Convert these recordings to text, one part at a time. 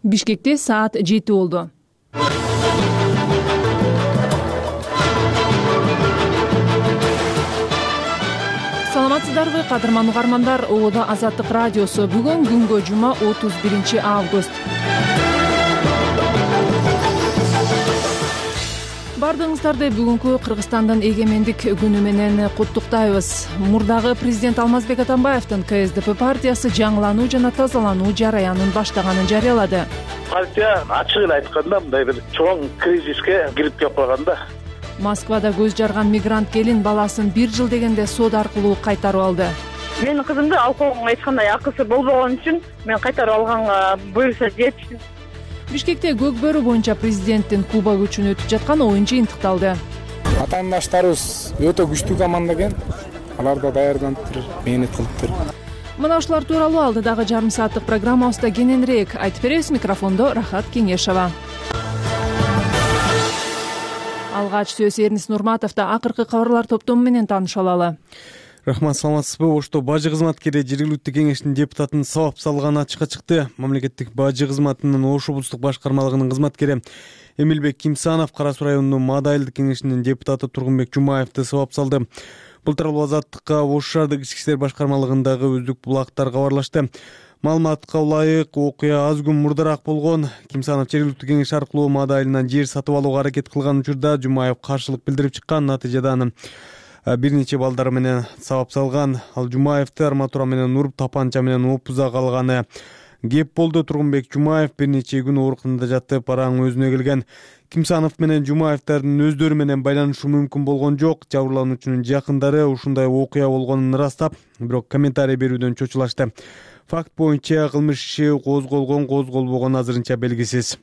Бишкекте саат 7 болду. Саламатсыздарбы, кадырман угармандар. Ободо Азаттык радиосу. Бүгүн күнгө жума 31 август. Бардыгыңыздарды бүгүнкү Кыргызстандын эгемендик күнү менен куттуктайбыз. Мурдагы президент Алмазбек Атамбаевдин КСДП партиясы жаңылануу жана тазалануу жараянын баштаганын жарыялады. Партия ачыгын айтканда мындай бир чоң кризиске кирип кеп калганда. Москвада көз жарган мигрант келин баласын 1 жыл дегенде сот аркылуу кайтарып алды. Менин кызымды алкоголдун эч кандай акысы болбогон үчүн мен кайтарып алганга буюрса жетиштим. Бишкекте көк бөрү боюнча президенттин Куба күчүн өтүп жаткан оюн жыйынтыкталды. Атаандаштарыбыз өтө күчтүү команда экен. Алар да даярданыптыр, мээнет кылыптыр. Мына ушулар тууралуу алдыдагы жарым сааттык программабызда кененирээк айтып беребиз. Микрофондо Рахат Кеңешова. Алгач сөз Эрнис Нурматовдо акыркы кабарлар топтому менен тааныша алалы. Рахмат, саламатсызбы? Ошто бажы кызматкери жергиликтүү кеңештин депутатын сабап салганы ачыкка чыкты. Мамлекеттик бажы кызматынын Ош облустук башкармалыгынын кызматкери Эмилбек Кимсанов Кара Суу районунун Маадайлык кеңешинин депутаты Тургунбек Жумаевди сабап салды. Бул тууралуу Азаттыкка Ош шаардык ички иштер башкармалыгындагы өздүк булактар кабарлашты. Маалыматка ылайык, окуя аз күн мурдараак болгон. Кимсанов жергиликтүү кеңеш аркылуу Маадайлынан жер сатып алууга аракет кылган учурда Жумаев каршылык билдирип чыккан. Натыйжада анын бир нече балдары менен сабап салган. Ал Жумаевди арматура менен уруп, тапанча менен опуза калганы кеп болду. Тургунбек Жумаев бир нече күн ооруканада жатып, араң өзүнө келген. Кимсанов менен Жумаевдардын өздөрү менен байланышы мүмкүн болгон жок. Жабырлануучунун жакындары ушундай окуя болгонун ырастап, бирок комментарий берүүдөн чочулашты. Факт боюнча кылмыш иши козголбогон азырынча белгисиз.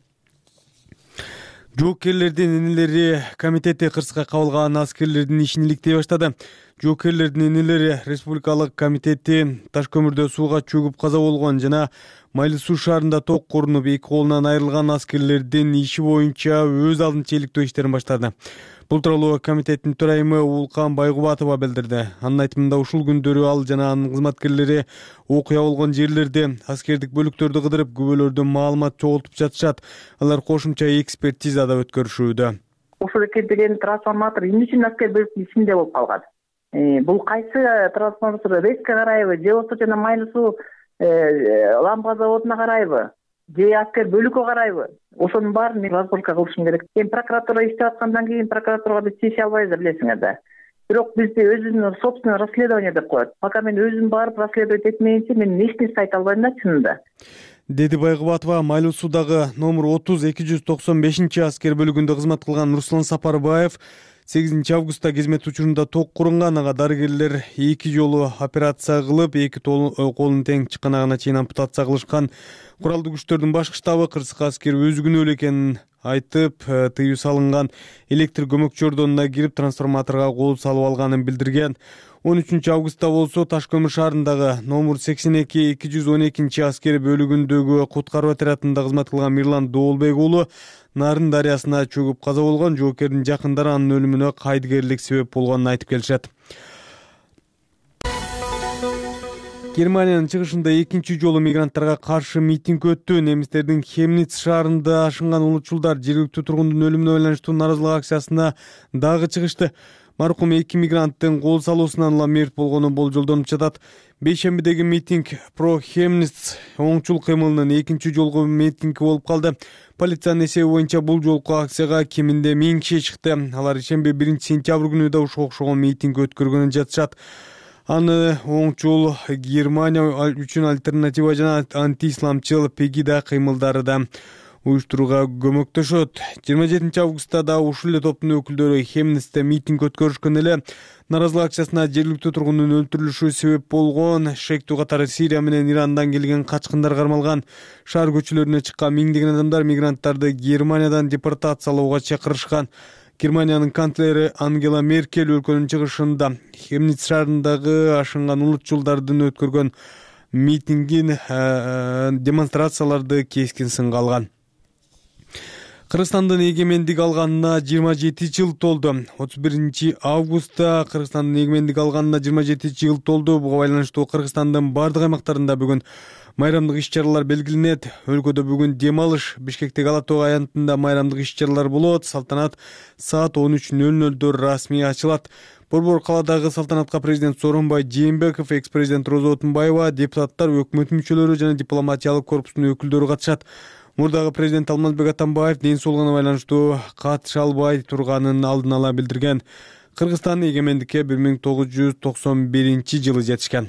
Жоокерлердин энелери комитети кырсыкка кабылган аскерлердин ишин иликтей баштады. Жоокерлердин энелери Республикалык комитети таш көмүрдө сууга чөгүп каза болгон жана Майлы Суу шаарында ток корунуп эки колунан айрылган аскерлердин иши боюнча өз алдынча иликтөө иштерин баштады. Бул тууралуу комитеттин төрайымы Уулкан Байгубатова билдирди. Анын айтымында ушул күндөрү ал жана анын кызматкерлери окуя болгон жерлерде аскердик бөлүктөрдү кыдырып, күбөлөрдөн маалымат чогултуп жатышат. Алар кошумча экспертиза да өткөрүшүүдө. Ошол деген трансформатор эмне үчүн аскер бөлүктүн ичинде болуп калган? Бул кайсы трансформатор, РЭСКе карайбы, же болбосо жана Майлы Суу лампа заводуна карайбы, же аскер бөлүккө карайбы? Ошонун баарын мен разборка кылышым керек. Прокуратура иштеп аткандан кийин прокуратурага биз чече албайбыз, билесиңер да. Бирок бизди өзүнүн собственный расследование деп коет. Пока мен өзүм барып расследовать этмейинче мен эч нерсе айта албайм да, чынында. Деди Байгубатова Майлы Суудагы номер 30-295 аскер бөлүгүндө кызмат кылган Руслан Сапарбаев 8 августта кызмет учурунда ток курунган. Ага дарыгерлер 2 жолу операция кылып, 2 колун тең чыканагына чейин ампутация кылышкан. Куралдуу күчтөрдүн башкы штабы кырсык аскер өз күнөөлүү экенин айтып, тыюу салынган электр көмөк жордонуна кирип трансформаторго кол салып алганын билдирген. 13 августта болсо Таш көмүр шаарындагы номер 82-212 аскер бөлүгүндөгү куткаруу отрядында кызмат кылган Мирлан Доолбек уулу Нарын дарыясына чөгүп каза болгон. Жоокердин жакындары анын өлүмүнө кайдыгерлик себеп болгонун айтып келишет. Германиянын чыгышында экинчи жолу мигранттарга каршы митинг өттү. Немистердин Хемниц шаарында ашынган улутчулдар жергиликтүү тургундун өлүмүнө байланыштуу нааразылык акциясына дагы чыгышты. Маркум 2 мигранттын кол салуусунан улам мерт болгону болжолдонуп жатат. Бейшембидеги митинг Про Хемниц оңчул кыймылынын экинчи жолку митинги болуп калды. Полициянын эсеби боюнча бул жолку акцияга кеминде 1000 киши чыкты. Алар ишемби 1 сентябрь күнү да ушуга окшогон митинг өткөргөнүн жатышат. Аны оңчул Германия үчүн альтернатива жана антиисламчыл Пегида кыймылдары да уюштурууга көмөктөшөт. 27 августта да ушул эле топтун өкүлдөрү Хемнисте митинг өткөрүшкөн эле. Нааразылык акциясына жергиликтүү тургундун өлтүрүлүшү себеп болгон. Шектүү катары Сирия менен Ирандан келген качкындар кармалган. Шаар көчөлөрүнө чыккан миңдеген адамдар мигранттарды Германиядан депортациялоого чакырышкан. Германиянын канцлери Ангела Меркель өлкөнүн чыгышында Хемниц шаарындагы ашынган улутчулдардын өткөргөн митингин демонстрацияларды кескин сынга алган. Кыргызстандын эгемендик алганына 27 жыл толду. 31 августта Кыргызстандын эгемендик алганына 27 жыл толду. Буга байланыштуу Кыргызстандын бардык аймактарында бүгүн майрамдык иш-чаралар белгиленет. Өлкөдө бүгүн дем алыш. Бишкектеги Ала Тоо аянтында майрамдык иш-чаралар болот. Салтанат саат 13:00 расмий ачылат. Борбор калаадагы салтанатка президент Сооронбай Жээнбеков, экс-президент Роза Отунбаева, депутаттар, өкмөт мүчөлөрү жана дипломатиялык корпустун өкүлдөрү катышат. Мурдагы президент Алмазбек Атамбаев ден соолугуна байланыштуу катыша албай турганын алдын ала билдирген. Кыргызстан эгемендикке 1991-жылы жетишкен.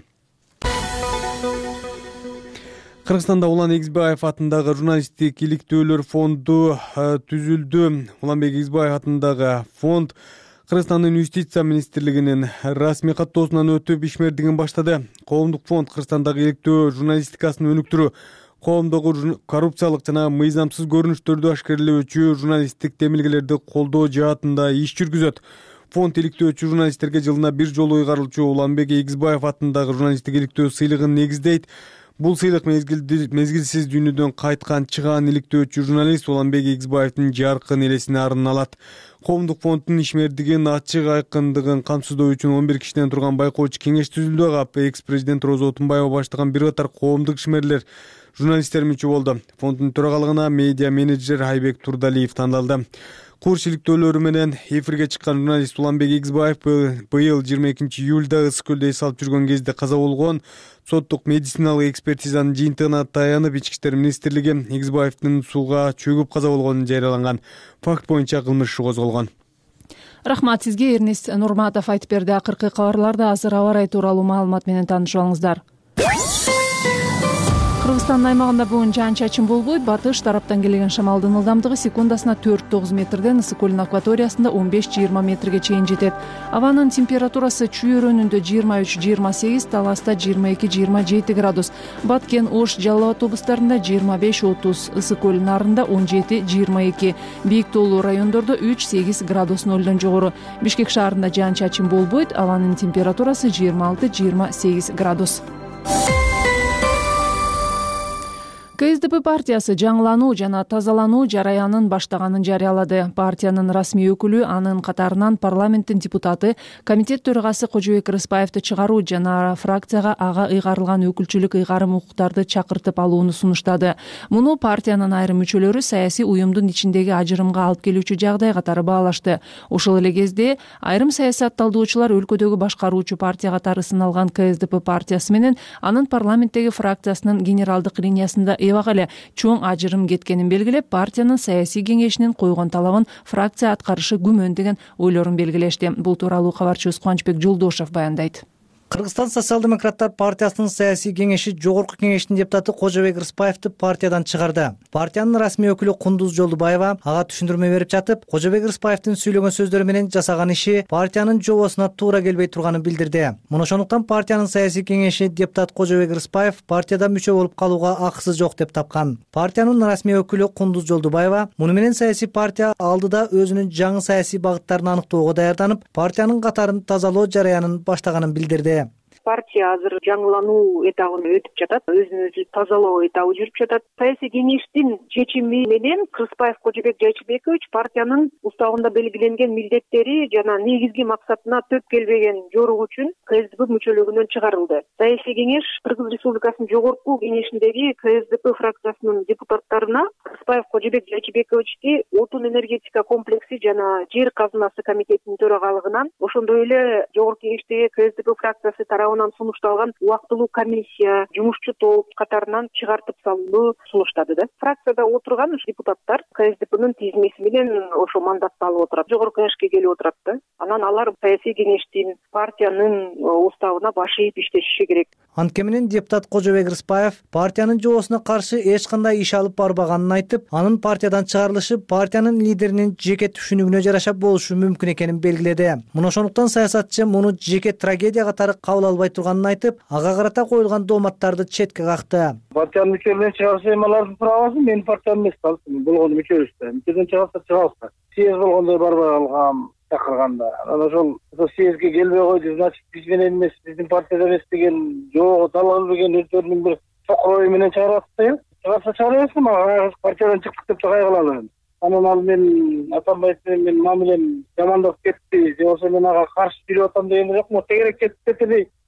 Кыргызстанда Улан Эгизбаев атындагы журналисттик иликтөөлөр фонду түзүлдү. Уланбек Эгизбаев атындагы фонд Кыргызстандын юстиция министрлигинин расмий каттоосунан өтүп ишмердигин баштады. Коомдук фонд Кыргызстандагы иликтөө журналистикасын өнүктүрүү, коомдогу коррупциялык жана мыйзамсыз көрүнүштөрдү ашкерелөөчү журналисттик демилгелерди колдоо жаатында иш жүргүзөт. Фонд иликтөөчү журналисттерге жылына бир жолу ыйгарылчу Уланбек Эгизбаев атындагы журналисттик иликтөө сыйлыгын негиздейт. Бул сыйлык мезгилсиз дүйнөдөн кайткан чыгаан иликтөөчү журналист Уланбек Эгизбаевдин жаркын элесине арналат. Коомдук фонддун ишмердигин ачык айкындыгын камсыздоо үчүн 11 кишиден турган байкоочу кеңеш түзүлдү. Ага экс-президент Роза Отунбаева баштаган бир катар коомдук ишмерлер, журналисттер мүчө болду. Фонддун төрагалыгына медиа менеджер Айбек Турдалиев тандалды. Курч иликтөөлөрү менен эфирге чыккан журналист Уланбек Эгизбаев быйыл 22-июлда Ысык көлдө эс алып жүргөн кезде каза болгон. Соттук медициналык экспертизанын жыйынтыгына таянып, Ички иштер министрлиги Эгизбаевдин сууга чөгүп каза болгонун жарыялаган. Факт боюнча кылмыш иши козголгон. Рахмат сизге, Эрнест Нурматов айтып берди. Акыркы кабарларда азыр аба ырайы тууралуу маалымат менен таанышып алыңыздар. Кыргызстандын аймагында бүгүн жаан-чачын болбойт. Батыш тараптан келген шамалдын ылдамдыгы секундасына 4-9 метрден Ысык көлүнүн акваториясында 15-20 метрге чейин жетет. Абанын температурасы Чүй өрөөнүндө 23-28, Таласта 22-27 градус, Баткен, Ош, Жалал Абад облустарында 25-30, Ысык көлүнүн нарында 17-22, бийик тоолуу райондордо 3-8 градус нөлдөн жогору. Бишкек шаарында жаан-чачын болбойт. Абанын температурасы 26-28 градус. КСДП партиясы жаңылануу жана тазалануу жараянын баштаганын жарыялады. Партиянын расмий өкүлү анын катарынан парламенттин депутаты, комитет төрагасы Кожобек Рыспаевди чыгаруу жана фракцияга ага ыйгарылган өкүлчүлүк ыйгарым укуктарды чакыртып алууну сунуштады. Муну партиянын айрым мүчөлөрү саясий уюмдун ичиндеги ажырымга алып келүүчү жагдай катары баалашты. Ошол эле кезде айрым саясат талдоочулар өлкөдөгү башкаруучу партия катары сыналган КСДП партиясы менен анын парламенттеги фракциясынын генералдык линиясында эле чоң ажырым кеткенин белгилеп, партиянын саясий кеңешинин койгон талабын фракция аткарышы күмөн деген ойлорун белгилешти. Бул тууралуу кабарчыбыз Кубанычбек Жолдошев баяндайт. Кыргызстан социал-демократтар партиясынын саясий кеңеши жогорку кеңештин депутаты Кожобек Рыспаевди партиядан чыгарды. Партиянын расмий өкүлү Кундуз Жолдубаева ага түшүндүрмө берип жатып, Кожобек Рыспаевдин сүйлөгөн сөздөрү менен жасаган иши партиянын жобосуна туура келбей турганын билдирди. Муну ошондуктан партиянын саясий кеңеши депутат Кожобек Рыспаев партияда мүчө болуп калууга акысы жок деп тапкан. Партиянын расмий өкүлү Кундуз Жолдубаева муну менен саясий партия алдыда өзүнүн жаңы саясий багыттарын аныктоого даярданып, партиянын катарын тазалоо жараянын баштаганын билдирди. Партия азыр жаңылануу этабын өтүп жатат, өзүн өзү тазалоо этабы жүрүп жатат. Саясий кеңештин чечими менен Рыспаев Кожобек Жайчыбекович партиянын уставында белгиленген милдеттери жана негизги максатына төп келбеген жорук үчүн КСДП мүчөлүгүнөн чыгарылды. Саясий кеңеш Кыргыз Республикасынын жогорку кеңешиндеги КСДП фракциясынын депутаттарына Рыспаев Кожобек Жайчыбековичти отун энергетика комплекси жана жер казынасы комитетинин төрагалыгынан, ошондой эле жогорку кеңештеги КСДП фракциясы сунушталган убактылуу комиссия, жумушчу топ катарынан чыгартып салууну сунуштады да. Фракцияда отурган депутаттар КСДПнын тизмеси менен ошо мандатты алып отурат, жогорку кеңешке келип отурат да. Анан алар саясий кеңештин, партиянын уставына баш ийип иштешиши керек. Анткени менен депутат Кожобек Рыспаев партиянын жобосуна каршы эч кандай иш алып барбаганын айтып, анын партиядан чыгарылышы партиянын лидеринин жеке түшүнүгүнө жараша болушу мүмкүн экенин белгиледи. Муну ошондуктан саясатчы муну жеке трагедия катары кабыл албай турганын айтып, ага карата коюлган дооматтарды четке какты. Партиянын мүчөлөрүнөн чыгарса эми алардын правасы, менин партиям эмес болгону мүчөбүз. Мүчөдөн чыгарса чыгабыздар. Съезд болгондой барбай калгам чакырганда. Анан ошол съездге келбей койду, значит биз менен эмес, биздин партияда эмес деген жок далгал берген өздөрүнүн бир чокор ою менен чыгарып атты. Чыгарса чыгарабыз, мага партиядан чыктык деп кай кылалы. Анан ал мен Атамбаев менен мамилем жамандап кетти, же болбосо мен ага каршы жүрүп атам деген жокмун. Тегерек кетти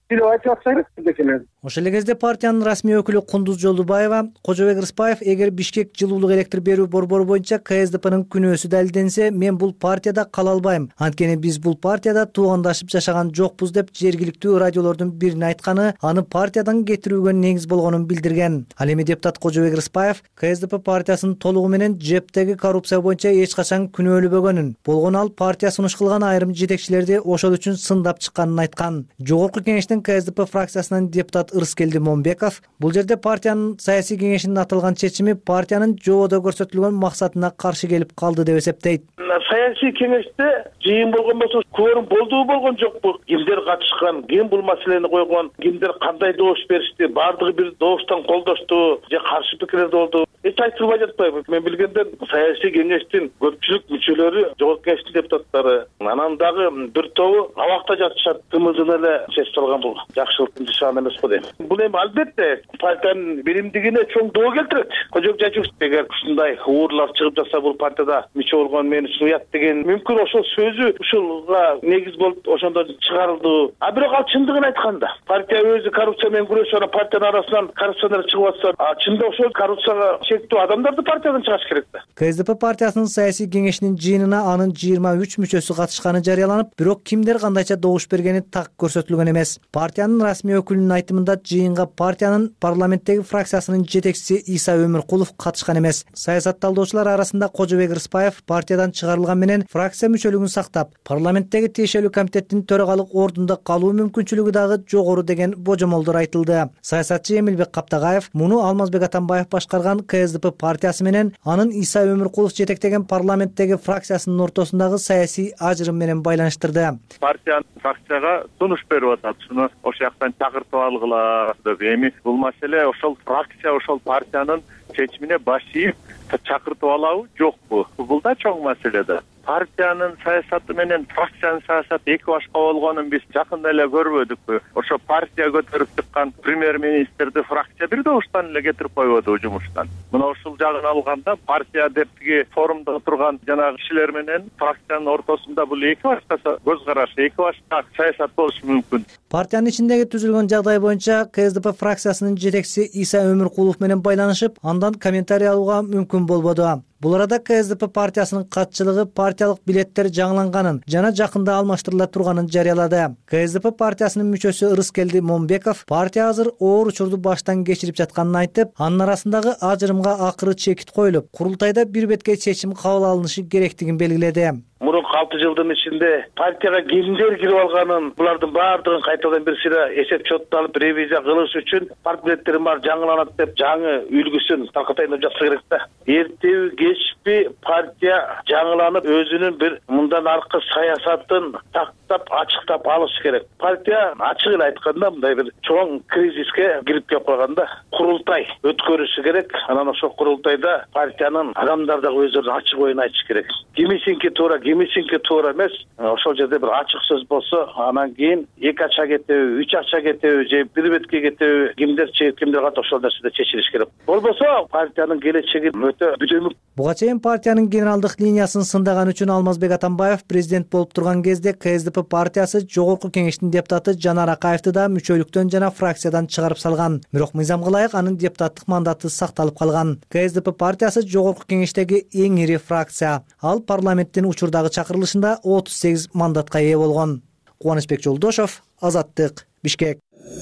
сүйлөп айтып атса керек бирдекелер. Ошол эле кезде партиянын расмий өкүлү Кундуз Жолдубаева Кожобек Рыспаев эгер Бишкек жылуулук электр берүү борбору боюнча КСДПнын күнөөсү далилденсе, мен бул партияда кала албайм. Анткени биз бул партияда туугандашып жашаган жокпуз деп жергиликтүү радиолордун бирине айтканы аны партиядан кетирүүгө негиз болгонун билдирген. Ал эми депутат Кожобек Рыспаев КСДП партиясынын толугу менен ЖЭПтеги коррупция боюнча эч качан күнөөлөбөгөнүн, болгону ал партия сунуш кылган айрым жетекчилерди ошол үчүн сындап чыкканын айткан. Жогорку кеңештин КСДП фракциясынын депутат Ырыскелди Момбеков бул жерде партиянын саясий кеңешинин аталган чечими партиянын жободо көрсөтүлгөн максатына каршы келип калды деп эсептейт. Саясий кеңеште жыйын болгон болсо, кворум болдубу болгон жокпу, кимдер катышкан, ким бул маселени койгон, кимдер кандай добуш беришти, баардыгы бир добуштан колдошту же каршы пикирлер болду, эч айтылбай жатпайбы. Мен билгенден саясий кеңештин көпчүлүк мүчөлөрү жогорку кеңештин депутаттары, анан дагы бир тобу абакта жатышат, кымызын эле чечип алган бул жакшылыктын нышаны эмес го дейм. Бул эми албетте партиянын биримдигине чоң доо келтирет. Кожобек Жайчиев эгер ушундай уурлар чыгып жатса, бул партияда мүчө болгон мени суят деген мүмкүн ошол сөзү ушулга негиз болуп ошондо чыгарылды. А бирок ал чындыгын айтканда, партия өзү коррупция менен күрөшүп, партиянын арасынан коррупционер чыгып атса, чында ошол коррупцияга шектүү адамдарды партиядан чыгарыш керек да. КСДП партиясынын саясий кеңешинин жыйынына анын 23 мүчөсү катышканы жарыяланып, бирок кимдер кандайча добуш бергени так көрсөтүлгөн эмес. Партиянын расмий өкүлүнүн айтымында жыйынга партиянын парламенттеги фракциясынын жетекчиси Иса Өмүркулов катышкан эмес. Саясат талдоочулар арасында Кожобек Рыспаев партиядан чыгарылган менен фракция мүчөлүгүн сактап, парламенттеги тиешелүү комитеттин төрагалык ордунда калуу мүмкүнчүлүгү дагы жогору деген божомолдор айтылды. Саясатчы Эмилбек Каптагаев муну Алмазбек Атамбаев башкарган КСДП партиясы менен анын Иса Өмүркулов жетектеген парламенттеги фракциясынын ортосундагы саясий ажырым менен байланыштырды. Партия фракцияга сунуш берип атат, шуну ошол жактан чакыртып алгыла деп. Эми бул маселе ошол фракция, ошол партиянын чечимине баш ийип чакыртып алабы, жокпу? Бул да чоң маселе да. Партиянын саясаты менен фракциянын саясаты эки башка болгонун биз жакында эле көрбөдүкпү? Ошо партия көтөрүп чыккан премьер-министрди фракция бир добуштан эле кетирип койбоду жумуштан. Мына ушул жагын алганда партия деп тиги форумда отурган жанагы кишилер менен фракциянын ортосунда бул эки башка көз караш, эки башка саясат болушу мүмкүн. Партиянын ичиндеги түзүлгөн жагдай боюнча КСДП фракциясынын жетекчиси Иса Өмүркулов менен байланышып, андан комментарий алууга мүмкүн болбоду. Бул арада КСДП партиясынын катчылыгы партиялык билеттер жаңыланганын жана жакында алмаштырыла турганын жарыялады. КСДП партиясынын мүчөсү Ырыскелди Момбеков партия азыр оор учурду баштан кечирип жатканын айтып, анын арасындагы ажырымга акыры чекит коюлуп, курултайда бир бетке чечим кабыл алынышы керектигин белгиледи. Мурунку 6 жылдын ичинде партияга кимдер кирип алганын, булардын баардыгын кайтадан бир сыйра эсеп чотто алып ревизия кылыш үчүн партиялердин бар жаңыланат деп жаңы үлгүсүн таркатайын деп жатса керек да. Эртеби кечпи партия жаңыланып өзүнүн бир мындан аркы саясатын тактап ачыктап алыш керек. Партия ачык эле айтканда мындай бир чоң кризиске кирип кеп калганда курултай өткөрүшү керек. Анан ошол курултайда партиянын адамдары дагы өздөрүнүн ачык оюн айтышы керек. Кимисинки туура, кимисинки туура эмес. Ошол жерде бир ачык сөз болсо, анан кийин 2 ача кетеби, 3 ача кетеби же бир бетке кетеби, кимдер чегип, кимдер кат ошол нерседе чечилиш керек. Болбосо партиянын келечеги өтө бүтөмүк. Буга чейин партиянын генералдык линиясын сындаган үчүн Алмазбек Атамбаев президент болуп турган кезде КСДП партиясы жогорку кеңештин депутаты Жанар Акаевди да мүчөлүктөн жана фракциядан чыгарып салган. Бирок мыйзамга ылайык анын депутаттык мандаты сакталып калган. КСДП партиясы жогорку кеңештеги эң ири фракция. Ал парламенттин учурдагы чакырылышында 38 мандатка ээ болгон. Кубанычбек Жолдошов, Азаттык, Бишкек.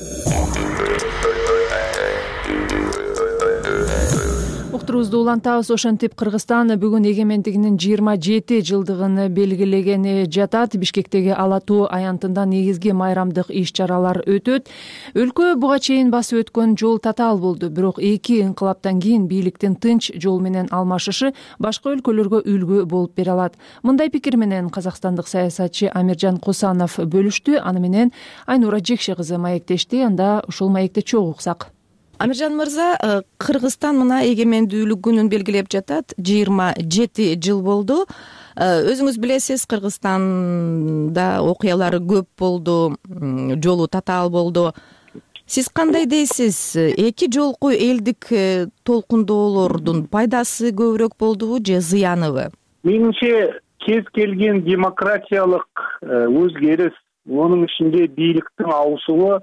Уктурубузду улантабыз. Ошентип Кыргызстан бүгүн эгемендигинин 27 жылдыгын белгилеген жатат. Бишкектеги Ала тоо аянтында негизги майрамдык иш-чаралар өтөт. Өлкө буга чейин басып өткөн жол татаал болду. Бирок 2 инкылаптан кийин бийликтин тынч жол менен алмашышы башка өлкөлөргө үлгү болуп бере алат. Мындай пикир менен казакстандык саясатчы Амиржан Косанов бөлүштү. Аны менен Айнура Жекше кызы маектешти. Анда ушул маекти чогуу уксак. Амиржан мырза, Кыргызстан мына эгемендүүлүк күнүн белгилеп жатат. 27 жыл болду. Өзүңүз билесиз, Кыргызстанда окуялар көп болду, жолу татаал болду. Сиз кандай дейсиз? Эки жолку элдик толкундоолордун пайдасы көбүрөөк болдубу же зыяныбы? Менимче кез келген демократиялык өзгеріс, оның ішінде бийликтин ауысуы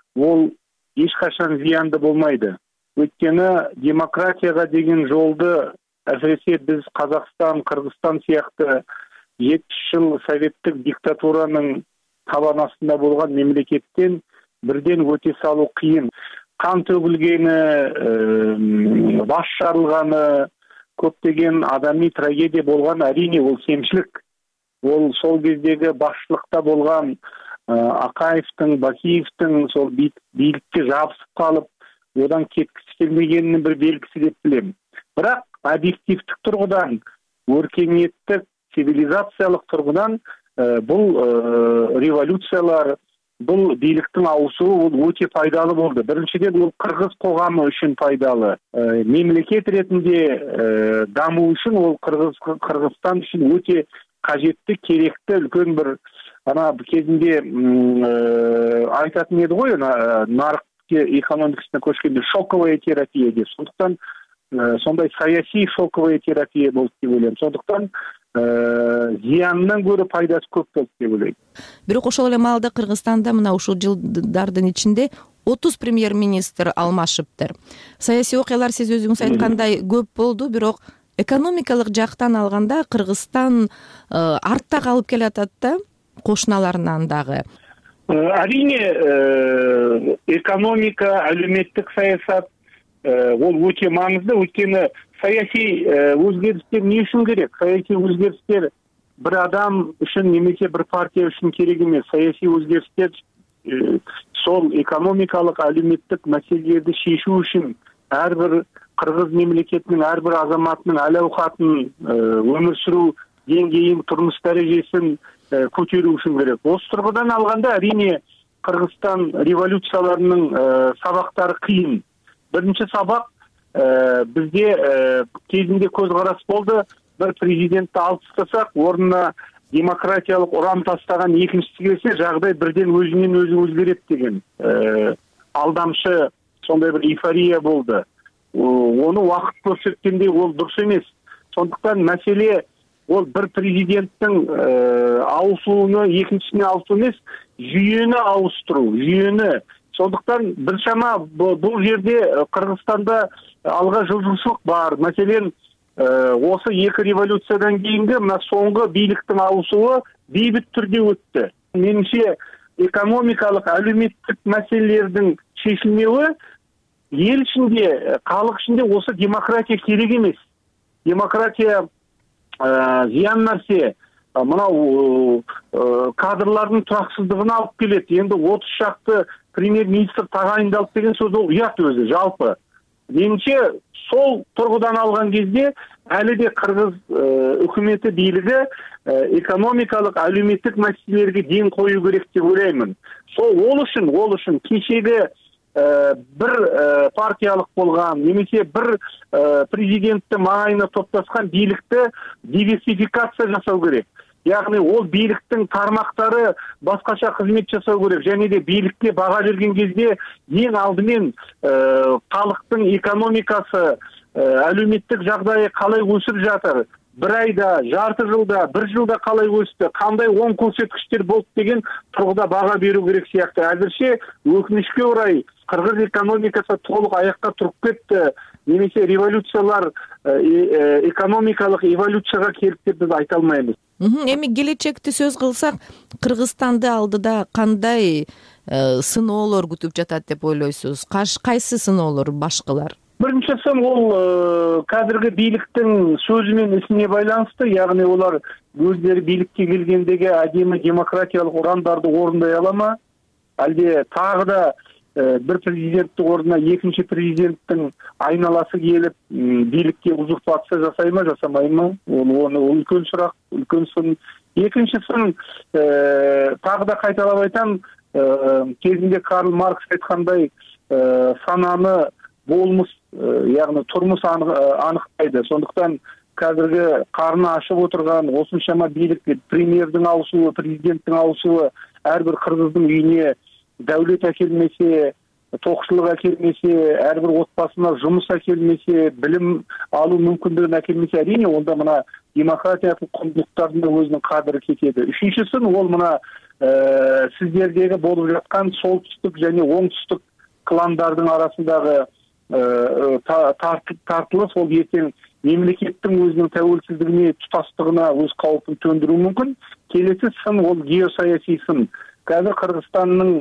ол ешқашан зиянды болмайды. Өйткені демократияға деген жолды әсіресе біз Қазақстан, Қырғызстан сияқты 70 жыл советтік диктатураның табан астында болған мемлекеттен бірден өте салу қиын. Қан төгілгені, бас жарылғаны, көптеген адами трагедия болған, әрине ол кемшілік. Ол сол кездегі басшылықта болған Ақаевтың, Бакиевтің сол билікке жабысып қалып, одан кеткісі келмегенінің бір белгісі деп білемін. Бірақ объективтік тұрғыдан, өркениеттік, цивилизациялық тұрғыдан бұл революциялар, бұл биліктің ауысуы ол өте пайдалы болды. Біріншіден ол қырғыз қоғамы үшін пайдалы. Мемлекет ретінде даму үшін ол Қырғызстан үшін өте қажетті, керекті, үлкен бір кезінде айтатын еді ғой, нарық экономикасына көшкенде шоковая терапия деп. Сондықтан сондай саяси шоковая терапия болды деп ойлаймын. Сондықтан зиянынан көрі пайдасы көп болды деп ойлаймын. Бирок ошол эле маалда Кыргызстанда мына ушул жылдардын ичинде 30 премьер-министр алмашыптыр. Саясий окуялар сиз өзүңүз айткандай көп болду, бирок экономикалык жактан алганда Кыргызстан артта калып келатат да, кошуналарынан дагы. Әрине, экономика, әлеуметтік саясат ол өте маңызды, өйткені саяси өзгерістер не үшін керек? Саяси өзгерістер бір адам үшін немесе бір партия үшін керек емес. Саяси өзгерістер сол экономикалық, әлеуметтік мәселелерді шешу үшін әрбір Қырғыз мемлекетінің әрбір азаматының әл-ауқатын, өмір сүру деңгейін, тұрмыс дәрежесін көтеру үшін керек. Осы тұрғыдан алғанда әрине Қырғызстан революцияларының сабақтары қиын. Бірінші сабақ бізде кезінде көзқарас болды, бір президентті алып тастасақ, орнына демократиялық ұран тастаған екіншісі келсе, жағдай бірден өзінен өзі өзгереді деген алдамшы сондай бір эйфория болды. Оны уақыт көрсеткенде ол дұрыс емес. Сондықтан мәселе ол бір президенттің ауысуыны екіншісіне ауысу емес, жүйені ауыстыру, жүйені. Сондықтан біршама бұл жерде Қырғызстанда алға жылжушылық бар. Мәселен, осы екі революциядан кейінгі мына соңғы биліктің ауысуы бейбіт түрде өтті. Меніңше экономикалық, әлеуметтік мәселелердің шешілмеуі ел ішінде, халық ішінде осы демократия керек емес. Демократия зиян нәрсе. Мынау кадрлардың тұрақсыздығына алып келеді. Енді 30 шақты премьер-министр тағайындалды деген сөз ол ұят өзі, жалпы. Меніңше сол тұрғыдан алған кезде әлі де Қырғыз үкіметі билігі экономикалық, әлеуметтік мәселелерге ден қою керек деп ойлаймын. Ол үшін кешегі бір партиялық болған, немесе бір президентті маңайына топтасқан билікті диверсификация жасау керек. Яғни ол биліктің тармақтары басқаша қызмет жасау керек. Және де билікке баға берген кезде ең алдымен халықтың экономикасы, әлеуметтік жағдайы қалай өсіп жатыр, бір айда, жарты жылда, бір жылда қалай өсті, қандай оң көрсеткіштер болды деген тұрғыда баға беру керек сияқты. Әзірше өкінішке орай Қырғыз экономикасы толық аяққа тұрып кетті, немесе революциялар экономикалық эволюцияға келіп деп біз айта алмаймыз. Эми келечекти сөз кылсак, Кыргызстанды алдыда кандай сыноолор күтүп жатат деп ойлойсуз? Кайсы сыноолор башкылар? Біріншісі ол қазіргі биліктің сөзі мен ісіне байланысты, яғни олар өздері билікке келгендегі әдемі демократиялық ұрандарды орындай ала ма? Әлде тағы да бір президенттің орнына екінші президенттің айналасы келіп билікке узурпация жасай ма, жасамай ма? Ол үлкен сұрақ, үлкен сын. Екіншісін тағы да қайталап айтам, кезінде Карл Маркс айтқандай сананы болмыс, яғни тұрмыс анықтайды. Сондықтан қазіргі қарны ашып отырған осыншама билік, премьердің ауысуы, президенттің ауысуы әрбір қырғыздың үйіне дәулет әкелмесе, тоқшылық әкелмесе, әрбір отбасына жұмыс әкелмесе, білім алу мүмкіндігін әкелмесе, әрине онда мына демократиялық құндылықтардың өзінің қадірі кетеді. Үшіншісін ол мына сиздердеги болуп жаткан солтүстүк жана оңтүстүк кландардын арасындагы тартылыш ол эртең мемлекеттин өзүнүн тәуелсиздигине тутастыгына өз кауіпін төндүрүү мүмкүн. Келесі сын ол геосаясий сын. Қазір Кыргызстандын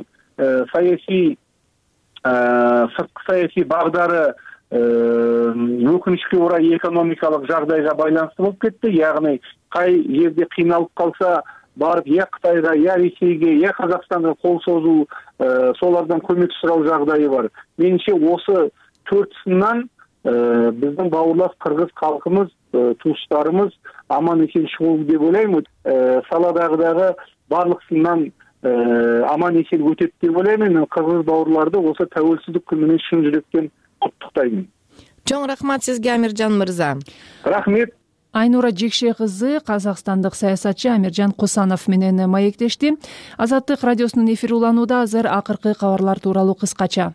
сырткы саясий багдары өкүнүчкө орай экономикалык жагдайга байланыштуу болуп кетти. Ягни кай жерде кыйналып калса барып я Кытайга, я Ресейге, я Казакстанга кол созуу, солардан көмөк суроо жагдайы бар. Менимче осы 4 сыннан биздин бауырлас кыргыз калкымыз, туустарымыз аман эсен чыгуу деп ойлойм. Саладагы барлык сыннан аман эсен өтөт деп ойлойм. Мен кыргыз бауырларды осы тәуелсиздик күнү менен чын жүрөктөн куттуктайм. Чоң рахмат сизге, Амиржан мырза. Рахмет. Айнура Жекше кызы казакстандык саясатчы Амиржан Косанов менен маектешти. Азаттык радиосунун эфири уланууда. Азыр акыркы кабарлар тууралуу кыскача.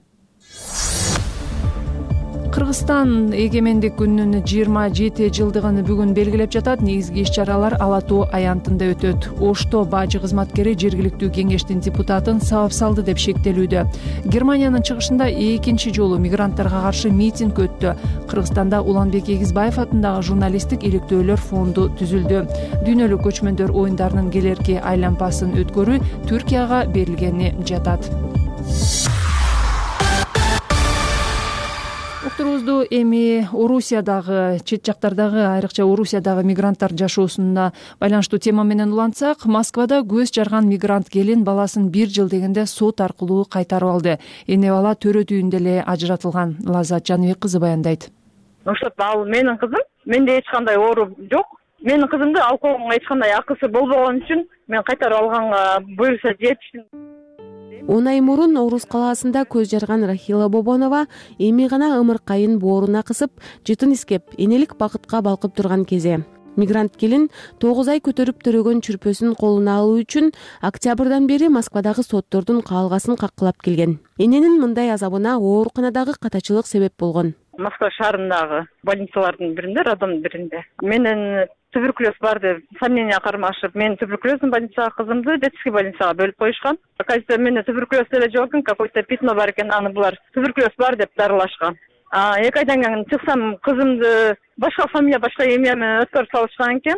Кыргызстан эгемендик күнүнүн 27 жылдыгын бүгүн белгилеп жатат. Негизги иш-чаралар Ала Тоо аянтында өтөт. Ошто бажы кызматкери жергиликтүү кеңештин депутатын сабап салды деп шектелүүдө. Германиянын чыгышында экинчи жолу мигранттарга каршы митинг өттү. Кыргызстанда Уланбек Эгизбаев атындагы журналисттик иликтөөлөр фонду түзүлдү. Дүйнөлүк көчмөндөр оюндарынын келерки айланпасын өткөрүү Түркияга берилгени жатат. Уктурубузду эми Орусиядагы, чет жактардагы, айрыкча Орусиядагы мигранттар жашоосуна байланыштуу тема менен улантсак, Москвада көз жарган мигрант келин баласын 1 жыл дегенде сот аркылуу кайтарып алды. Эне бала төрө түйүндө эле ажыратылган. Лаззат Жаныбек кызы баяндайт. Ошо ал менин кызым, менде эч кандай оору жок. Менин кызымды алкоголго эч кандай акысы болбогон үчүн мен кайтарып алганга буюрса жетиштим. 10 ай мурун Орус калаасында көз жарган Рахила Бобонова эми гана ымыркайын бооруна кысып, жытын искеп, энелик бакытка балкып турган кезде мигрант келин 9 ай көтөрүп төрөгөн чүрпөсүн колуна алуу үчүн октябрдан бери Москвадагы соттордун каалгасын каккылап келген. Эненин мындай азабына ооруканадагы катачылык себеп болгон. Москва шаарындагы больницалардын биринде, роддомдун биринде менен туберкулез бар деп сомнение кармашып, мен туберкулездин больницага кызымды детский больницага бөлүп коюшкан. Оказывается, менде туберкулез деле жок экен, какой-то пятно бар экен, аны булар туберкулез бар деп дарылашкан. 2 айдан кийин чыксам, кызымды башка фамилия, башка эмя менен өткөрүп салышкан экен.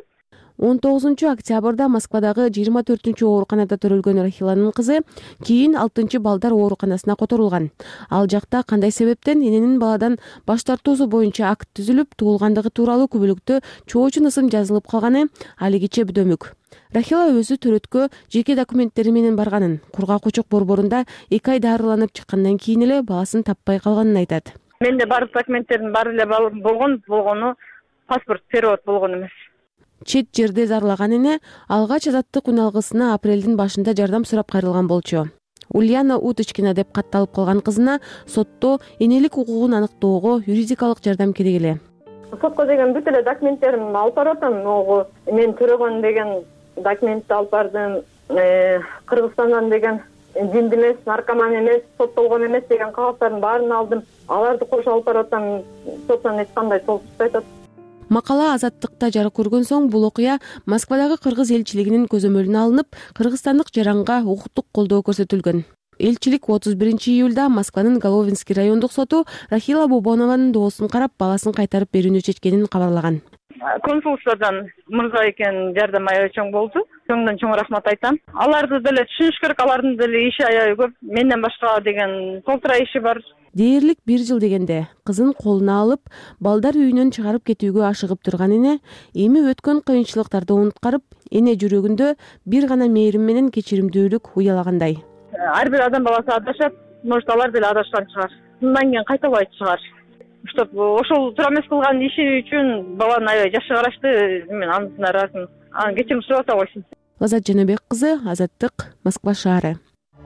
19 октябрда Москвадагы 24 ооруканада төрөлгөн Рахиланын кызы кийин 6 балдар ооруканасына которулган. Ал жакта кандай себептен эненин баладан баш тартуусу боюнча акт түзүлүп, туулгандыгы тууралуу күбөлүктө чоочун ысым жазылып калганы алигиче бүдөмүк. Рахила өзү төрөткө жеке документтери менен барганын, кургак-учук борборунда 2 ай дарыланып чыккандан кийин эле баласын таппай калганын айтат. Менде бардык документтердин баары эле болгону паспорт перевод болгон эмес. Чет жерде зарлаган эне алгач азаттык үналгысына апрелдин башында жардам сурап кайрылган болчу. Ульяна Уточкина деп катталып калган кызына сотто энелик укугун аныктоого юридикалык жардам керек эле. Сотко деген бүт эле документтеримди алып баратам. Мен төрөгөн деген документти алып бардым. Кыргызстандан деген жинди эмес, наркоман эмес, соттолгон эмес деген кагаздардын баарын алдым. Аларды кошо алып баратам. Соттон эч кандай толук айтат. Макала Азаттыкта жарык көргөн соң бул окуя Москвадагы кыргыз элчилигинин көзөмөлүнө алынып, кыргызстандык жаранга укуктук колдоо көрсөтүлгөн. Элчилик 31 июлда Москванын Головинский райондук соту Рахила Бобонованын доосун карап, баласын кайтарып берүүнү чечкенин кабарлаган. Консулстводан мырза экен жардам аябай чоң болду. Чоңдон чоң рахмат айтам. Аларды деле түшүнүш керек, алардын деле иши аябай көп. Менден башка деген толтура иши бар. Дээрлик 1 жыл дегенде кызын колуна алып, балдар үйүнөн чыгарып кетүүгө ашыгып турган эне эми өткөн кыйынчылыктарды унуткарып, эне жүрөгүндө бир гана мээрим менен кечиримдүүлүк уялагандай. Ар бир адам баласы адашат, может алар деле адашкан чыгар. Мындан кийин кайталбайт чыгар. Чтоб ошол туура эмес кылган иши үчүн баланы аябай жакшы карашты, мен андан ыраазымын. Аны кечирим сурап атабайсың. Лаззат Жаныбек кызы, Азаттык, Москва шаары.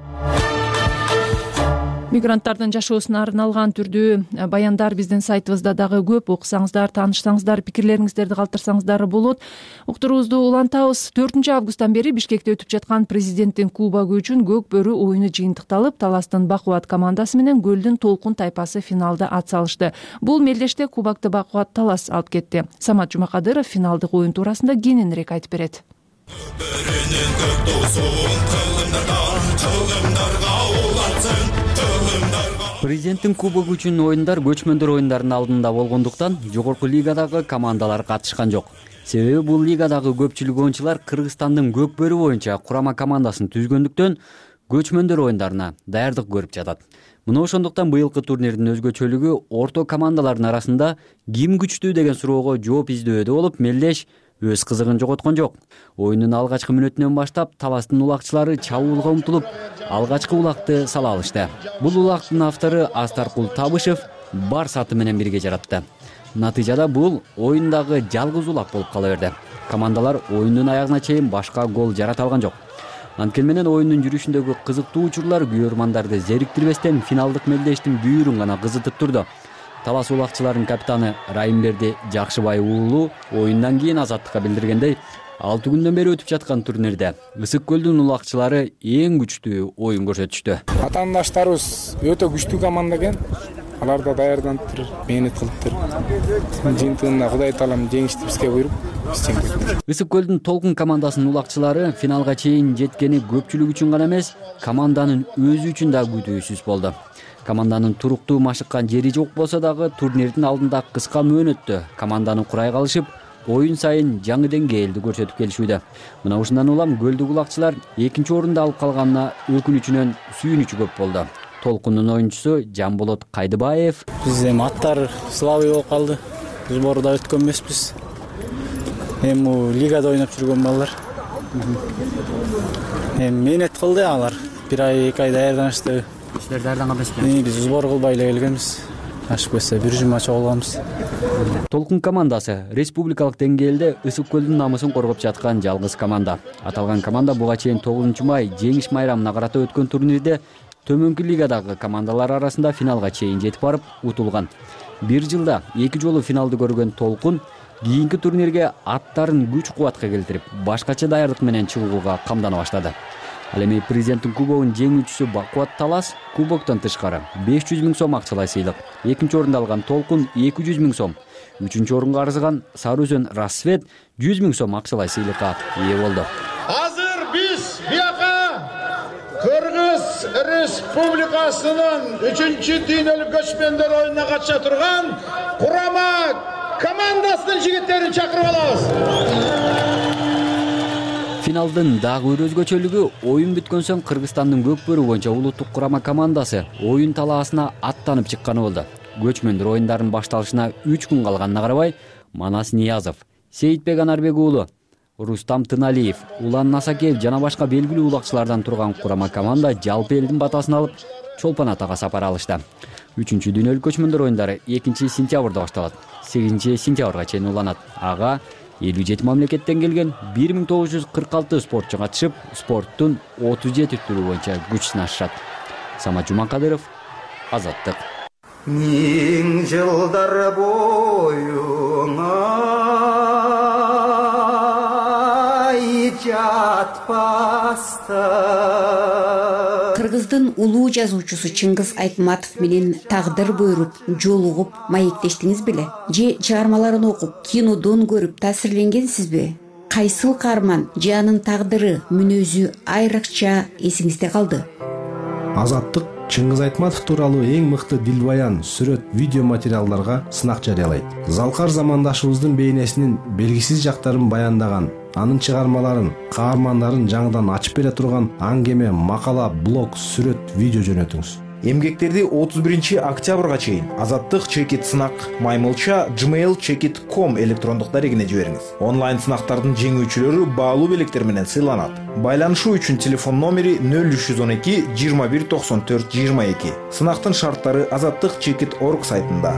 Мигранттардын жашоосуна арналган түрдүү баяндар биздин сайтыбызда дагы көп. Окусаңыздар, таанышсаңыздар, пикирлериңиздерди калтырсаңыздар болот. Уктуруубузду улантабыз. 4 августтан бери Бишкекте өтүп жаткан президенттин кубогу үчүн көк бөрү оюну жыйынтыкталып, Таластын Бакубат командасы менен Көлдүн Толкун тайпасы финалда ат салышты. Бул мелдеште кубокты Бакубат Талас алып кетти. Самат Жумакадыров финалдык оюн туурасында кененирээк айтып берет. Президенттин кубогу үчүн оюндар көчмөндөр оюндарынын алдында болгондуктан жогорку лигадагы командалар катышкан жок. Себеби бул лигадагы көпчүлүк оюнчулар Кыргызстандын көк бөрү боюнча курама командасын түзгөндүктөн көчмөндөр оюндарына даярдык көрүп жатат. Мына ошондуктан быйылкы турнирдин өзгөчөлүгү орто командалардын арасында ким күчтүү деген суроого жооп издөөдө болуп, мелдеш өз кызыгын жоготкон жок. Оюндун алгачкы мүнөтүнөн баштап таластын улакчылары чабуулга умтулуп, алгачкы улакты сала алышты. Бул улактын автору Астаркул Табышев бар саты менен бирге жаратты. Натыйжада бул оюндагы жалгыз улак болуп кала берди. Командалар оюндун аягына чейин башка гол жарата алган жок. Анткени менен оюндун жүрүшүндөгү кызыктуу учурлар күйөрмандарды зериктирбестен финалдык мелдештин бүйүрүн гана кызытып турду. Талас улакчыларынын капитаны Райымберди Жакшыбай уулу оюндан кийин Азаттыкка билдиргендей, 6 күндөн бери өтүп жаткан турнирде Ысык көлдүн улакчылары эң күчтүү оюн көрсөтүштү. Атаандаштарыбыз өтө күчтүү команда экен. Алар да даярданыптыр, мээнет кылыптыр. Жыйынтыгында Кудай таалам жеңишти бизге буйруп, биз жеңдик. Ысык көлдүн Толкун командасынын улакчылары финалга чейин жеткени көпчүлүк үчүн гана эмес, команданын өзү үчүн да күтүүсүз болду. Команданын туруктуу машыккан жери жок болсо дагы турнирдин алдында кыска мөөнөттө команданы курай калышып, оюн сайын жаңы деңгээлди көрсөтүп келишүүдө. Мына ушундан улам көлдүк улакчылар 2-орунду алып калганына өкүнүчүнөн сүйүнүчү көп болду. Толкундун оюнчусу Жамболот Кайдыбаев: Биз эми аттар слабый болуп калды. Сборда өткөн эмеспиз. Эми лигада ойноп жүргөн балдар. Эми мээнет кылды алар. 1 ай 2 ай даярданышты. Силер даярданган эмеспи? Биз сбор кылбай эле келгенбиз. Ашып кетсе 1 матч алганбыз. Толкун командасы республикалык деңгээлде Ысык көлдүн намысын коргоп жаткан жалгыз команда. Аталган команда буга чейин 9 май жеңиш майрамына карата өткөн турнирде төмөнкү лигадагы командалар арасында финалга чейин жетип барып утулган. 1 жылда 2 жолу финалды көргөн Толкун кийинки турнирге аттарын күч-кубатка келтирип, башкача даярдык менен чыгууга камдана баштады. Ал эми президенттин кубогунун жеңүүчүсү Бакубат Талас кубоктон тышкары 500 000 сом акчалай сыйлык, 2-орунду алган Толкун 200 000 сом, 3-орунга арзыган Сары Өзөн Рассвет 100 000 сом акчалай сыйлыкка ээ болду. Азыр биз бияка Кыргыз Республикасынын 3-дүйнөлүк көчмөндөр оюнуна катыша турган курама командасынын жигиттерин чакырып алабыз. Финалдын дагы бир өзгөчөлүгү оюн бүткөн соң Кыргызстандын көк бөрү боюнча улуттук курама командасы оюн талаасына аттанып чыкканы болду. Көчмөндөр оюндарынын башталышына 3 күн калганына карабай, Манас Ниязов, Сейитбек Анарбек уулу, Рустам Тыналиев, Улан Насакеев жана башка белгилүү улакчылардан турган курама команда жалпы элдин батасын алып Чолпон Атага сапар алышты. 3-дүйнөлүк көчмөндөр оюндары 2-сентябрда башталат, 8-сентябрга чейин уланат. Ага 57 мамлекеттен келген 1946 спортчу катышып, спорттун 37 түрү боюнча күч сынашышат. Самат Жуманкадыров, Азаттык. Миң жылдар боюңа жатпаста. Кыргыздын улуу жазуучусу Чыңгыз Айтматов менен тагдыр буйруп, жолугуп, маектештиңиз беле? Же чыгармаларын окуп, кинодон көрүп таасирленгенсизби? Кайсыл каарман же анын тагдыры, мүнөзү айрыкча эсиңизде калды? Азаттык Чыңгыз Айтматов тууралуу эң мыкты дилбаян, сүрөт, видео материалдарга сынак жарыялайт. Залкар замандашыбыздын бейнесинин белгисиз жактарын баяндаган, анын чыгармаларын, каармандарын жаңыдан ачып бере турган аңгеме, макала, блог, сүрөт, видео жөнөтүңүз. Эмгектерди 31 октябрга чейин Азаттык чекит сынак маймылча gmail.com электрондук дарегине жибериңиз. Онлайн сынактардын жеңүүчүлөрү баалуу белектер менен сыйланат. Байланышуу үчүн телефон номери 0312 21 94 22. Сынактын шарттары azattikchekit.org сайтында.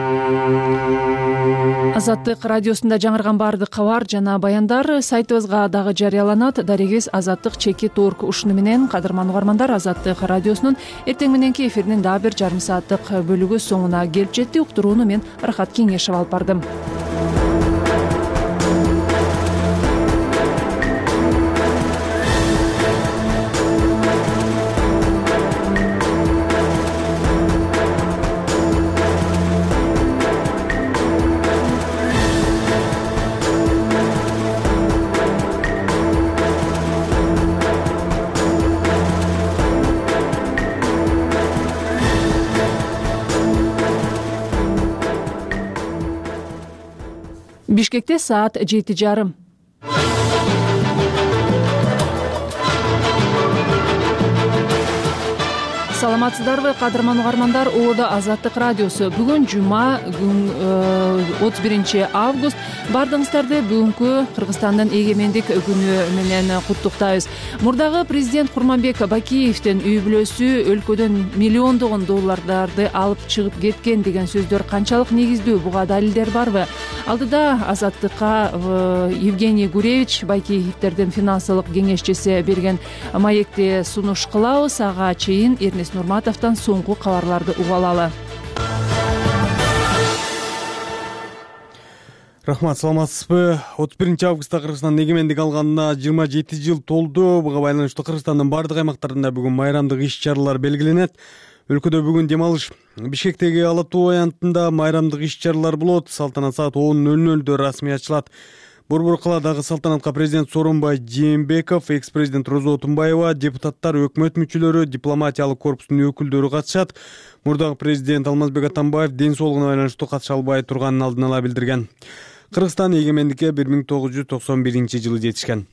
Азаттык радиосунда жаңырган баардык кабар жана баяндар сайтыбызга дагы жарыяланат. Дарегиз azattikchekit.org. Ушуну менен кадырман угармандар, Азаттык радиосунун эртең мененки эфиринин дагы бир жарым сааттык бөлүгү соңуна келип жетти. Уктурууну мен Рахат Кеңешев алып бардым. Бишкекте саат 7:30. Саламатсыздарбы, кадырман угармандар. Оодо Азаттык радиосу. Бүгүн жума, 31 август. Бардыгыңыздарды бүгүнкү Кыргызстандын эгемендик күнү менен куттуктайбыз. Мурдагы президент Курманбек Бакиевдин үй бүлөсү өлкөдөн миллиондогон доллардарды алып чыгып кеткен деген сөздөр канчалык негиздүү, буга далилдер барбы? Алдыда Азаттыкка Евгений Гуревич, Бакиевдердин финансылык кеңешчиси берген маекти сунуш кылабыз. Ага чейин Эрнест Нурматовдон соңку кабарларды уга алалы. Рахмат, саламатсызбы? 31 августта Кыргызстан эгемендик алганына 27 жыл толду. Буга байланыштуу Кыргызстандын бардык аймактарында бүгүн майрамдык иш-чаралар белгиленет. Өлкөдө бүгүн дем алыш. Бишкектеги Ала Тоо аянтында майрамдык иш-чаралар болот. Салтанат саат 10:00 расмий ачылат. Борбор калаадагы салтанатка президент Сооронбай Жээнбеков, экс-президент Розо Отунбаева, депутаттар, өкмөт мүчөлөрү, дипломатиялык корпустун өкүлдөрү катышат. Мурдагы президент Алмазбек Атамбаев ден соолугуна байланыштуу катыша албай турганын алдын ала билдирген. Кыргызстан эгемендикке 1991-жылы жетишкен.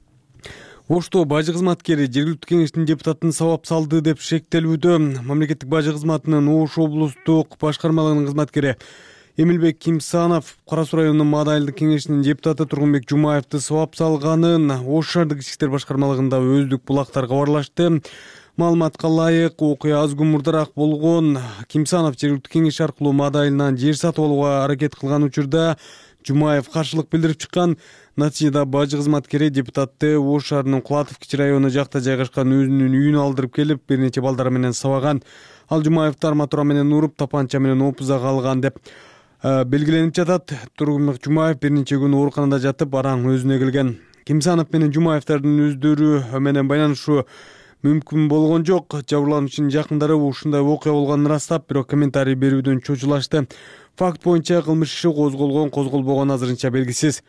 Ошто бажы кызматкери жергиликтүү кеңештин депутатын сабап салды деп шектелүүдө. Мамлекеттик бажы кызматынын Ош облустук башкармалыгынын кызматкери Эмилбек Кимсанов Кара Суу районунун Маадайылдык кеңешинин депутаты Тургунбек Жумаевди сабап салганын Ош шаардык ички иштер башкармалыгында өздүк булактар кабарлашты. Маалыматка ылайык, окуя аз күн мурдараак болгон. Кимсанов жергиликтүү кеңеш аркылуу Маадайылынан жер сатып алууга аракет кылган учурда Жумаев каршылык билдирип чыккан. Натыйжада бажы кызматкери депутатты Ош шаарынын Кулатовки району жакта жайгашкан өзүнүн үйүнө алдырып келип, бир нече балдары менен сабаган. Ал Жумаевди арматура менен уруп, тапанча менен опузага алган деп белгиленип жатат. Тургунбек Жумаев бир нече күн ооруканада жатып, араң өзүнө келген. Кимсанов менен Жумаевдардын өздөрү менен байланышуу мүмкүн болгон жок. Жабырлануучунун жакындары ушундай окуя болгонун ырастап, бирок комментарий берүүдөн чочулашты. Факт боюнча кылмыш иши козголгон, козголбогон азырынча белгисиз.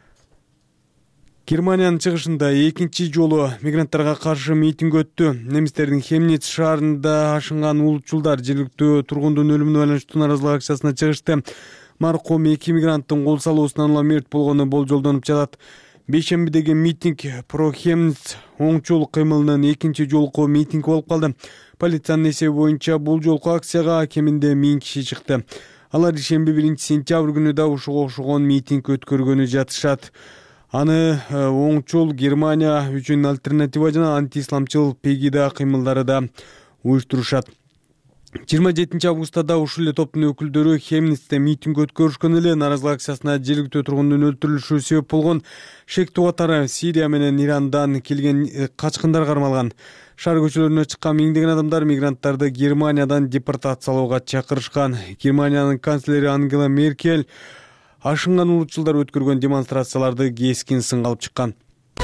Германиянын чыгышында экинчи жолу мигранттарга каршы митинг өттү. Немистердин Хемниц шаарында ашынган улутчулдар жергиликтүү тургундун өлүмүнө байланыштуу нааразылык акциясына чыгышты. Маркум 2 мигранттын кол салуусунан улам мерт болгону болжолдонуп жатат. Бейшембидеги митинг Про Хемниц оңчул кыймылынын экинчи жолку митинги болуп калды. Полициянын эсеби боюнча бул жолку акцияга кеминде 1000 киши чыкты. Алар ишемби 1-сентябрь күнү да ушуга окшогон митинг өткөргөнү жатышат. Аны оңчул Германия үчүн альтернатива жана антиисламчыл Пегида кыймылдары да уюштурушат. 27 августта да ушул эле топтун өкүлдөрү Хемницте митинг өткөрүшкөн эле. Нааразылык акциясына жергиликтүү тургундун өлтүрүлүшү себеп болгон. Шектүү катары Сирия менен Ирандан келген качкындар кармалган. Шаар көчөлөрүнө чыккан миңдеген адамдар мигранттарды Германиядан депортациялоого чакырышкан. Германиянын канцлери Ангела Меркель ашынган улутчулдар өткөргөн демонстрацияларды кескин сынга алып чыккан.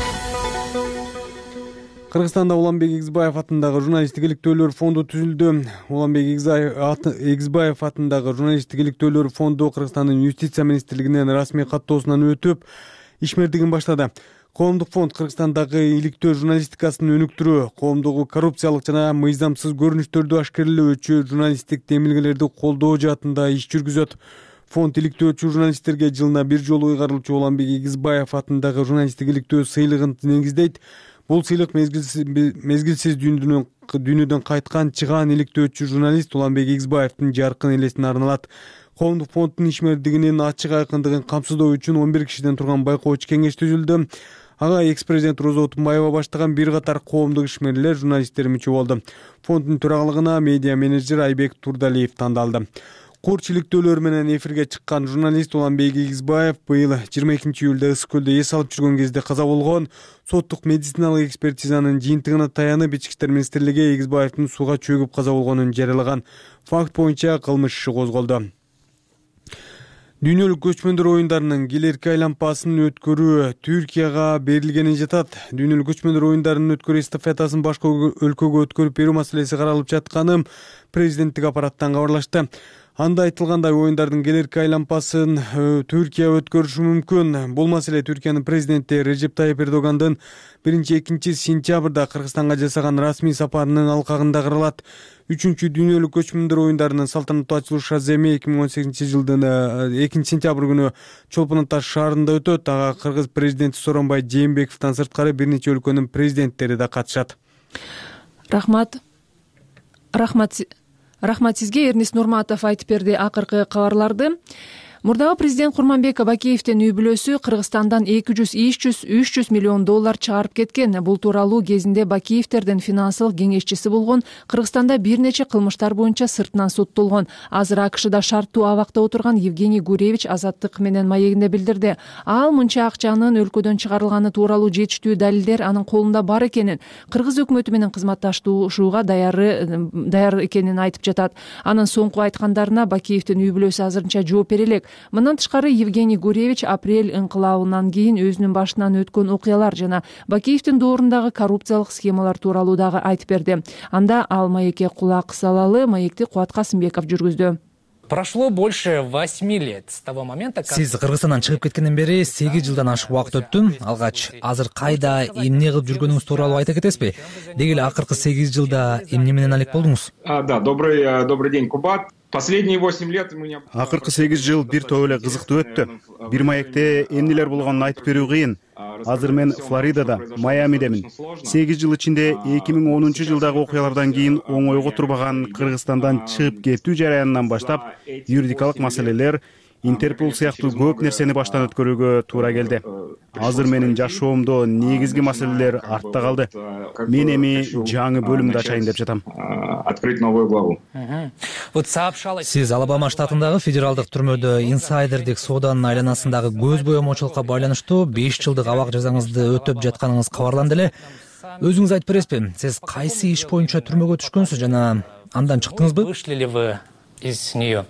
Кыргызстанда Уланбек Эгизбаев атындагы журналисттик иликтөөлөр фонду түзүлдү. Уланбек Эгизбаев атындагы журналисттик иликтөөлөр фонду Кыргызстандын юстиция министрлигинен расмий каттоосунан өтүп, ишмердигин баштады. Коомдук фонд Кыргызстандагы иликтөө журналистикасын өнүктүрүү, коомдогу коррупциялык жана мыйзамсыз көрүнүштөрдү ашкерелөөчү журналисттик демилгелерди колдоо жаатында иш жүргүзөт. Фонд иликтөөчү журналисттерге жылына бир жолу ыйгарылчу Уланбек Эгизбаев атындагы журналисттик иликтөө сыйлыгын негиздейт. Бул сыйлык мезгилсиз дүйнөдөн кайткан чыгаан иликтөөчү журналист Уланбек Эгизбаевдин жаркын элесине арналат. Коомдук фонддун ишмердигинин ачык айкындыгын камсыздоо үчүн 11 кишиден турган байкоочу кеңеш түзүлдү. Ага экс-президент Розо Отунбаева баштаган бир катар коомдук ишмерлер, журналисттер мүчө болду. Фонддун төрагылыгына медиа менеджер Айбек Турдалиев тандалды. Курч иликтөөлөр менен эфирге чыккан журналист Уланбек Эгизбаев быйыл 22 июлда Ысык көлдө эс алып жүргөн кезде каза болгон. Соттук медициналык экспертизанын жыйынтыгына таянып, Ички иштер министрлиги Эгизбаевдин сууга чөгүп каза болгонун жарыялаган. Факт боюнча кылмыш иши козголду. Дүйнөлүк көчмөндөр оюндарынын келерки айлампасын өткөрүү Түркияга берилгени жатат. Дүйнөлүк көчмөндөр оюндарынын өткөрүү эстафетасын башка өлкөгө өткөрүп берүү маселеси каралып жатканын президенттик аппараттан кабарлашты. Анда айтылгандай оюндардын келерки айлампасын Түркия өткөрүшү мүмкүн. Бул маселе Түркиянын президенти Режеп Тайип Эрдогандын 1-2 сентябрда Кыргызстанга жасаган расмий сапарынын алкагында каралат. 3-дүйнөлүк көчмөндөр оюндарынын салтанаттуу ачылыш аземи 2018-жылдын 2 сентябрь күнү Чолпон Ата шаарында өтөт. Ага кыргыз президенти Сооронбай Жээнбековдон сырткары бир нече өлкөнүн президенттери да катышат. Рахмат сизге, Эрнис Нурматов айтып берди акыркы кабарларды. Мурдагы президент Курманбек Абакеевдин үй бүлөсү Кыргызстандан 200-300 миллион доллар чыгарып кеткен. Бул тууралуу кезинде Бакеевдердин финансылык кеңешчиси болгон Кыргызстанда бир нече кылмыштар боюнча сыртынан соттолгон. Азыр АКШда шарттуу абакта отурган Евгений Гуревич Азаттык менен маегинде билдирди. Ал мынча акчанын өлкөдөн чыгарылганы тууралуу жетиштүү далилдер анын колунда бар экенин, кыргыз өкмөтү менен кызматташуучуга даяр экенин айтып жатат. Анын соңку айткандарына Бакеевдин үй бүлөсү азырынча жооп бере элек. Мындан тышкары Евгений Гуревич апрель инкылабынан кийин өзүнүн башынан өткөн окуялар жана Бакеевдин доорундагы коррупциялык схемалар тууралуу дагы айтып берди. Анда ал маекке кулак салалы. Маекти Кубат Касымбеков жүргүздү. Прошло больше 8 лет с того момента, как... Сиз Кыргызстандан чыгып кеткенден бери 8 жылдан ашык убакыт өттү. Алгач азыр кайда, эмне кылып жүргөнүңүз тууралуу айта кетесизби? Деги эле акыркы 8 жылда эмне менен алек болдуңуз? Да, добрый день, Кубат. Последние 8 лет мы не... Акыркы 8 жыл бир топ эле кызыктуу өттү. Бир маекте эмнелер болгонун айтып берүү кыйын. Азыр мен Флоридада, Майамидемин. 8 жыл ичинде 2010-жылдагы окуялардан кийин оңойго турбаган Кыргызстандан чыгып кетүү жараянынан баштап юридикалык маселелер, Интерпол сыяктуу көп нерсени баштан өткөрүүгө туура келди. Азыр менин жашоомдо негизги маселелер артта калды. Мен эми жаңы бөлүмдү ачайын деп жатам. Открыть новую главу. Сиз Алабама штатындагы федералдык түрмөдө инсайдердик сооданын айланасындагы көз боемочулукка байланыштуу 5 жылдык абак жазаңызды өтөп жатканыңыз кабарланды эле. Өзүңүз айтып бересизби? Сиз кайсы иш боюнча түрмөгө түшкөнсүз жана андан чыктыңызбы? Вышли ли вы из нее?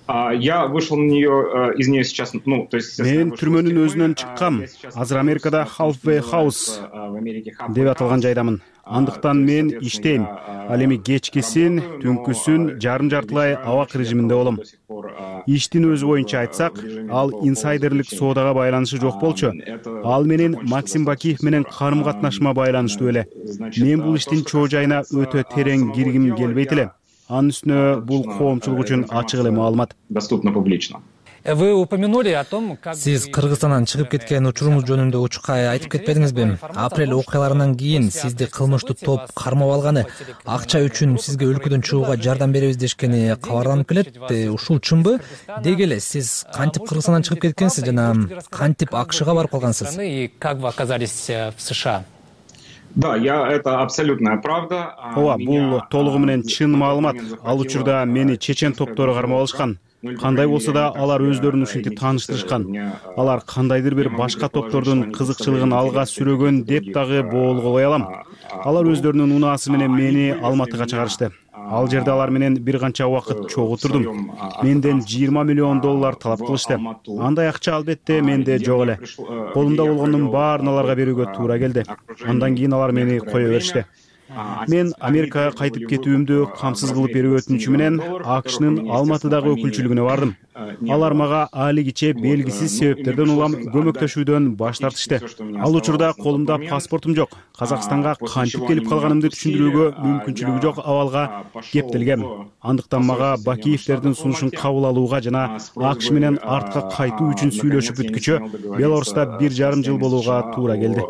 Я вышел на нее из нее сейчас, то есть... Мен түрмөнүн өзүнөн чыккам. Азыр Америкада Halfway House деп аталган жайдамын. Андыктан мен иштейм. Ал эми кечкисин, түнкүсүн жарым-жартылай абак режиминде болом. Иштин өзү боюнча айтсак, ал инсайдерлик соодага байланышы жок болчу. Ал менен Максим Бакиев менен карым-катнашыма байланыштуу эле. Мен бул иштин чоо жайына өтө терең киргим келбейт эле. Анын үстүнө бул коомчулук үчүн ачык эле маалымат. Доступно публично. Вы упомянули о том, как... Сиз Кыргызстандан чыгып кеткен учуруңуз жөнүндө учукка айтып кетпедиңизби? Апрель окуяларынан кийин сизди кылмыштуу топ кармап алганы, акча үчүн сизге өлкөдөн чыгууга жардам беребиз дешкени кабарланып келет. Ушул чынбы? Деги эле сиз кантип Кыргызстандан чыгып кеткенсиз жана кантип АКШга барып калгансыз? И как вы оказались в США? Да, это абсолютная правда. Ооба, бул толугу менен чын маалымат. Ал учурда мени чечен топтору кармап алышкан. Кандай болсо да алар өздөрүн ушинтип тааныштырышкан. Алар кандайдыр бир башка топтордун кызыкчылыгын алга сүрөгөн деп дагы боолгой алам. Алар өздөрүнүн унаасы менен мени Алматыга чыгарышты. Ал жерде алар менен бир канча убакыт чогуу турдум. Менден 20 миллион доллар талап кылышты. Андай акча албетте менде жок эле. Колумда болгондун баарын аларга берүүгө туура келди. Андан кийин алар мени кое беришти. Мен Америкага кайтып кетүүмдү камсыз кылып берүү өтүнүчү менен АКШнын Алматыдагы өкүлчүлүгүнө бардым. Алар мага алигиче белгисиз себептерден улам көмөктөшүүдөн баш тартышты. Ал учурда колумда паспортум жок. Казакстанга кантип келип калганымды түшүндүрүүгө мүмкүнчүлүгү жок абалга кептелгем. Андыктан мага Бакиевдердин сунушун кабыл алууга жана АКШ менен артка кайтуу үчүн сүйлөшүп бүткүчө Беларуста 1,5 жыл болууга туура келди.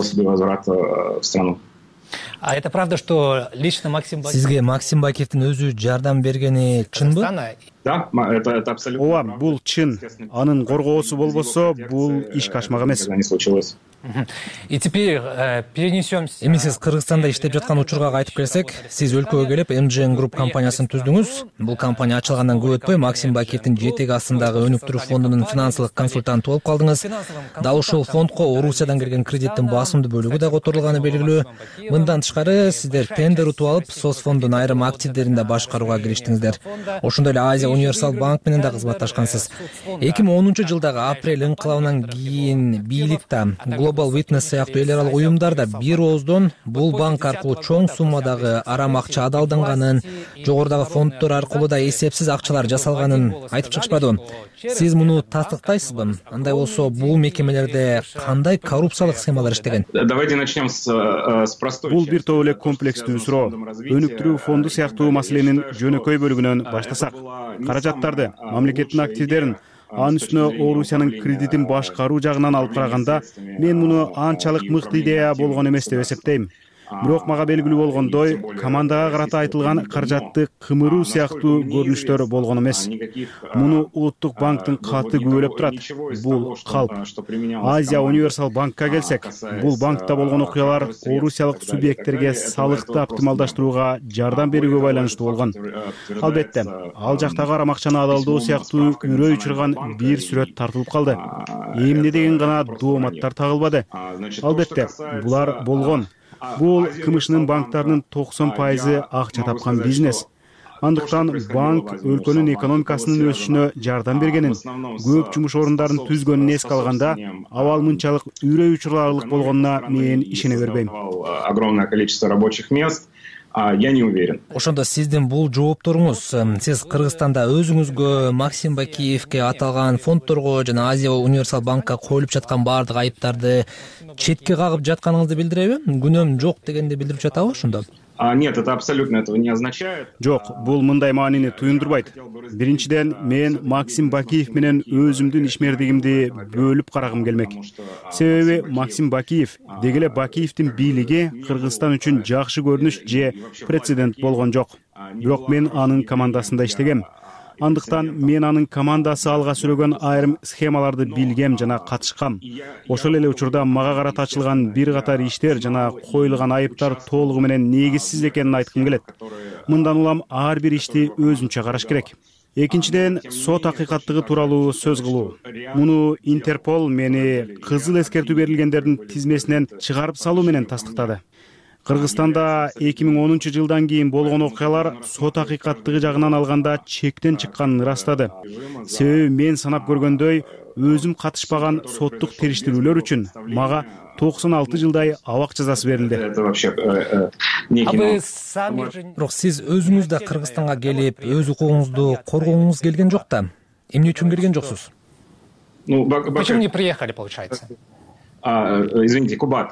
А это правда, что лично Максим Бакиев... Сизге Максим Бакиевдин өзү жардам бергени чынбы? Да, это абсолютно... Ооба, бул чын. Анын коргоосу болбосо, бул иш качмак эмес. И теперь перенесем... Эми сиз Кыргызстанда иштеп жаткан учурга кайтып келсек, сиз өлкөгө келип MGN Group компаниясын түздүңүз. Бул компания ачылгандан көп өтпөй Максим Бакиевдин жетеги астындагы өнүктүрүү фондунун финансылык консультанты болуп калдыңыз. Дал ушул фондко Орусиядан келген кредиттин басымдуу бөлүгү да которулганы белгилүү. Мындан тышкары сиздер тендер утуп алып Соцфонддун айрым активдерин да башкарууга кириштиңиздер. Ошондой эле Азия Универсал банк менен да кызматташкансыз. 2010-жылдагы апрель инкылабынан кийин бийлик да Global Witness сыяктуу эл аралык уюмдар да бир ооздон бул банк аркылуу чоң суммадагы арам акча адалданганын, жогорудагы фонддор аркылуу да эсепсиз акчалар жасалганын айтып чыгышпадыбы? Сиз муну тастыктайсызбы? Андай болсо бул мекемелерде кандай коррупциялык схемалар иштеген? Давайте начнем с простой. Бул бир топ эле комплекстүү суроо. Өнүктүрүү фонду сыяктуу маселенин жөнөкөй бөлүгүнөн баштасак, каражаттарды, мамлекеттин активдерин, анын үстүнө Орусиянын кредитин башкаруу жагынан алып караганда, мен муну анчалык мыкты идея болгон эмес деп эсептейм. Бирок мага белгилүү болгондой, командага карата айтылган каражатты кымыруу сыяктуу көрүнүштөр болгон эмес. Муну Улуттук банктын каты күбөлөп турат. Бул калп. Азия Универсал банкка келсек, бул банкта болгон окуялар орусиялык субъекттерге салыкты оптималдаштырууга жардам берүүгө байланыштуу болгон. Албетте, ал жактагы арам акчаны адалдоо сыяктуу үрөй учурган бир сүрөт тартылып калды. Эмне деген гана дооматтар тагылбады. Албетте, булар болгон. Бул КМШнын банктарынын 90% акча тапкан бизнес. Андыктан банк өлкөнүн экономикасынын өсүшүнө жардам бергенин, көп жумуш орундарын түзгөнүн эске алганда, абал мынчалык үрөй учурларлык болгонуна мен ишене бербейм. Огромное количество рабочих мест. Я не уверен. Ошондо сиздин бул жоопторуңуз, сиз Кыргызстанда өзүңүзгө, Максим Бакиевке аталган фонддорго жана Азия Универсал банкка коюлуп жаткан баардык айыптарды четке кагып жатканыңызды билдиреби? Күнөөм жок дегенди билдирип жатабы ошондо? Нет, это абсолютно этого не означает. Жок, бул мындай маанини туюндурбайт. Биринчиден, мен Максим Бакиев менен өзүмдүн ишмердигимди бөлүп карагым келмек. Себеби Максим Бакиев, деги эле Бакиевдин бийлиги Кыргызстан үчүн жакшы көрүнүш же прецедент болгон жок. Бирок мен анын командасында иштегем. Андыктан мен анын командасы алга сүрөгөн айрым схемаларды билгем жана катышкам. Ошол эле учурда мага карата ачылган бир катар иштер жана коюлган айыптар толугу менен негизсиз экенин айткым келет. Мындан улам ар бир ишти өзүнчө караш керек. Экинчиден, сот акыйкаттыгы тууралуу сөз кылуу. Муну Интерпол мени кызыл эскертүү берилгендердин тизмесинен чыгарып салуу менен тастыктады. Кыргызстанда 2010-жылдан кийин болгон окуялар сот акыйкаттыгы жагынан алганда чектен чыкканын ырастады. Себеби мен санап көргөндөй, өзүм катышпаган соттук териштирүүлөр үчүн мага 96 жылдай абак жазасы берилди. Бирок сиз өзүңүз да Кыргызстанга келип, өз укугуңузду коргооңуз келген жок да. Эмне үчүн келген жоксуз? Почему не приехали, получается? Извините, Кубат.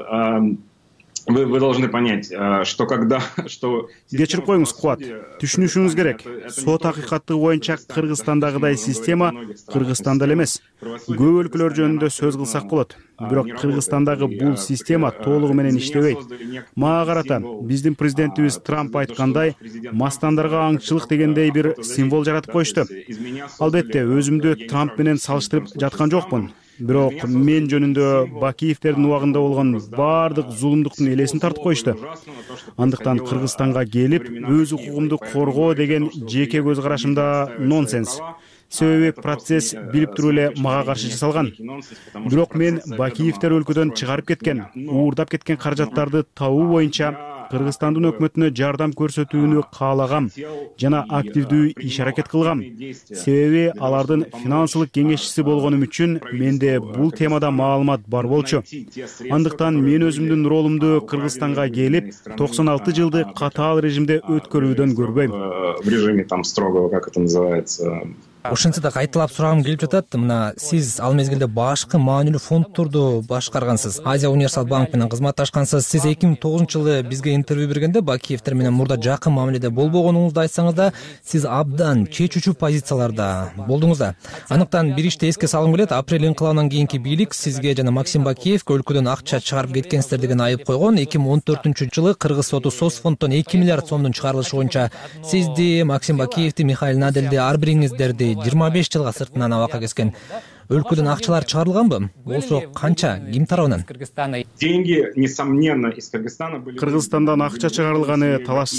Вы должны понять, что когда... Кечирип коюңуз, Кубат. Түшүнүшүңүз керек. Сот акыйкаттыгы боюнча Кыргызстандагыдай система Кыргызстанда эле эмес. Көп өлкөлөр жөнүндө сөз кылсак болот. Бирок Кыргызстандагы бул система толугу менен иштебейт. Мага карата биздин президентибиз Трамп айткандай, мастандарга аңчылык дегендей бир символ жаратып коюшту. Албетте, өзүмдү Трамп менен салыштырып жаткан жокмун. Бирок мен жөнүндө Бакиевдердин убагында болгон баардык зулумдуктун элесин тартып коюшту. Андыктан Кыргызстанга келип, өз укугумду коргоо деген жеке көз карашымда нонсенс. Себеби процесс билип туруп эле мага каршы жасалган. Бирок мен Бакиевдер өлкөдөн чыгарып кеткен, уурдап кеткен каражаттарды табуу боюнча Кыргызстандын өкмөтүнө жардам көрсөтүүнү каалагам жана активдүү иш-аракет кылгам. Себеби алардын финансылык кеңешчиси болгонум үчүн менде бул темада маалымат бар болчу. Андыктан мен өзүмдүн ролумду Кыргызстанга келип, 96 жылды катаал режимде өткөрүүдөн көрбөйм. В режиме там строгого, как это называется, Ошентсе да кайталап сурагым келип жатат. Мына сиз ал мезгилде башкы маанилүү фонддорду башкаргансыз. Азия Универсал банк менен кызматташкансыз. Сиз 2009-жылы бизге интервью бергенде Бакиевдер менен мурда жакын мамиледе болбогонуңузду айтсаңыз да, сиз абдан чечүүчү позицияларда болдуңуз да. Андыктан бир ишти эске салгым келет. Апрель инкылабынан кийинки бийлик сизге жана Максим Бакиевке өлкөдөн акча чыгарып кеткенсиздер деген айып койгон. 2014-жылы Кыргыз соту Соцфонддон 2 миллиард сомдун чыгарылышы боюнча сизди, Максим Бакиевди, Михаил Наделди ар бириңиздерди 25 жылга сыртынан абакка кескен. Өлкөдөн акчалар чыгарылганбы? Болсо канча, ким тарабынан? Деньги, несомненно, из Кыргызстана были... Кыргызстандан акча чыгарылганы талашсыз.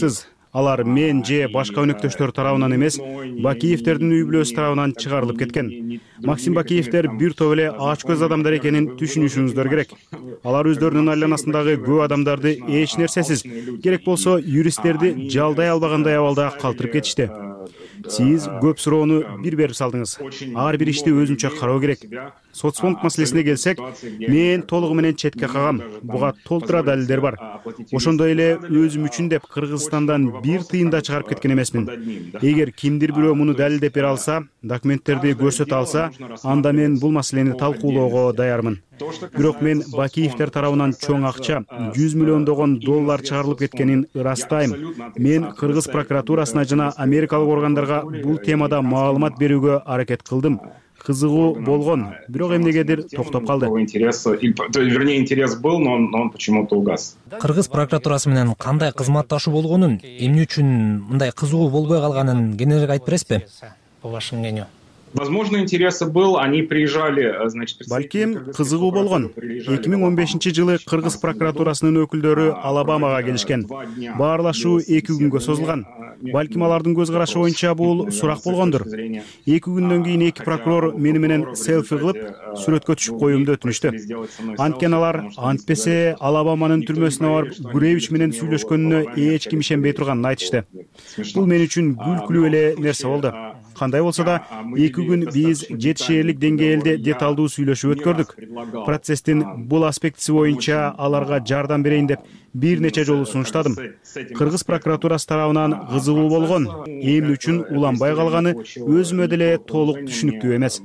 алар мен же башка өнөктөштөр тарабынан эмес, Бакиевтердин үй бүлөсү тарабынан чыгарылып кеткен. Максим Бакиевтер бир топ эле ач көз адамдар экенин түшүнүшүңүздөр керек. Алар өздөрүнүн айланасындагы көп адамдарды эч нерсесиз, керек болсо юристтерди жалдай албагандай абалда калтырып кетишти. Сиз көп суроону бир берип салдыңыз. Ар бир ишти өзүнчө кароо керек. Соцфонд маселесине келсек, мен толугу менен четке кагам. Буга толтура далилдер бар. Ошондой эле өзүм үчүн деп Кыргызстандан бир тыйын да чыгарып кеткен эмесмин. Эгер кимдир бирөө муну далилдеп бере алса, документтерди көрсөтө алса, анда мен бул маселени талкуулоого даярмын. Бирок мен Бакиевтер тарабынан чоң акча, 100 миллиондогон доллар чыгарылып кеткенин ырастайм. Мен Кыргыз прокуратурасына жана америкалык органдарга бул темада маалымат берүүгө аракет кылдым. Кызыгуу болгон, бирок эмнегедир токтоп калды. Вернее, интерес был, но он почему-то угас. Кыргыз прокуратурасы менен кандай кызматташуу болгонун, эмне үчүн мындай кызыгуу болбой калганын кененирээк айтып бересизби? По вашему мнению? Возможно, интерес был, они приезжали, значит, Балким кызыгуу болгон. 2015-жылы Кыргыз прокуратурасынын өкүлдөрү Алабамага келишкен. Баарлашуу 2 күнгө созулган. Балким алардын көз карашы боюнча бул сурак болгондур. 2 күндөн кийин 2 прокурор мени менен селфи кылып, сүрөткө түшүп коюумду өтүнүштү. Анткени алар антпесе Алабаманын түрмөсүнө барып Гуревич менен сүйлөшкөнүнө эч ким ишенбей турганын айтышты. Бул мен үчүн күлкүлүү эле нерсе болду. Кандай болсо да 2 күн биз 7 шээрлик деңгээлде деталдуу сүйлөшүп өткөрдүк. Процесстин бул аспектиси боюнча аларга жардам берейин деп бир нече жолу сунуштадым. Кыргыз прокуратурасы тарабынан кызыгуу болгон, эмне үчүн уланбай калганы өзүмө деле толук түшүнүктүү эмес.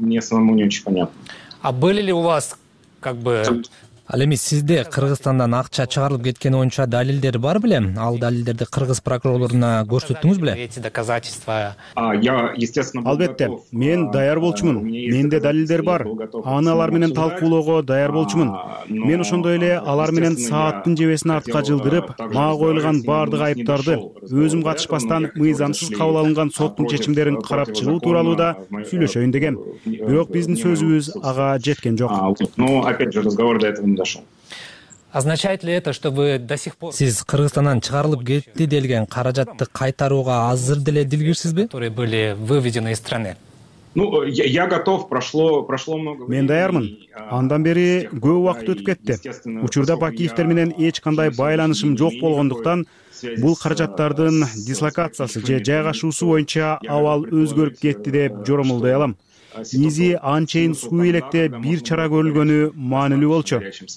А были ли у вас как бы Ал эми сизде Кыргызстандан акча чыгарылып кеткени боюнча далилдер бар беле? Ал далилдерди кыргыз прокурорлоруна көрсөттүңүз беле? эти доказательства? Албетте, мен даяр болчумун. Менде далилдер бар. Аны алар менен талкуулоого даяр болчумун. Мен ошондой эле алар менен сааттын жебесин артка жылдырып, мага коюлган баардык айыптарды өзүм катышпастан мыйзамсыз кабыл алынган соттун чечимдерин карап чыгуу тууралуу да сүйлөшөйүн дегем. Бирок биздин сөзүбүз ага жеткен жок. Но опять же разговор до этого не дошел. Означает ли это, что вы до сих пор... Сиз Кыргызстандан чыгарылып кетти делген каражатты кайтарууга азыр деле дилгирсизби? Которые были выведены из страны? Ну, я готов, прошло много времени. Мен даярмын. Андан бери көп убакыт өтүп кетти. Учурда Бакиевтер менен эч кандай байланышым жок болгондуктан бул каражаттардын дислокациясы же жайгашуусу боюнча абал өзгөрүп кетти деп жоромолдой алам. Изи анчейин суу электе бир чара көрүлгөнү маанилүү болчу.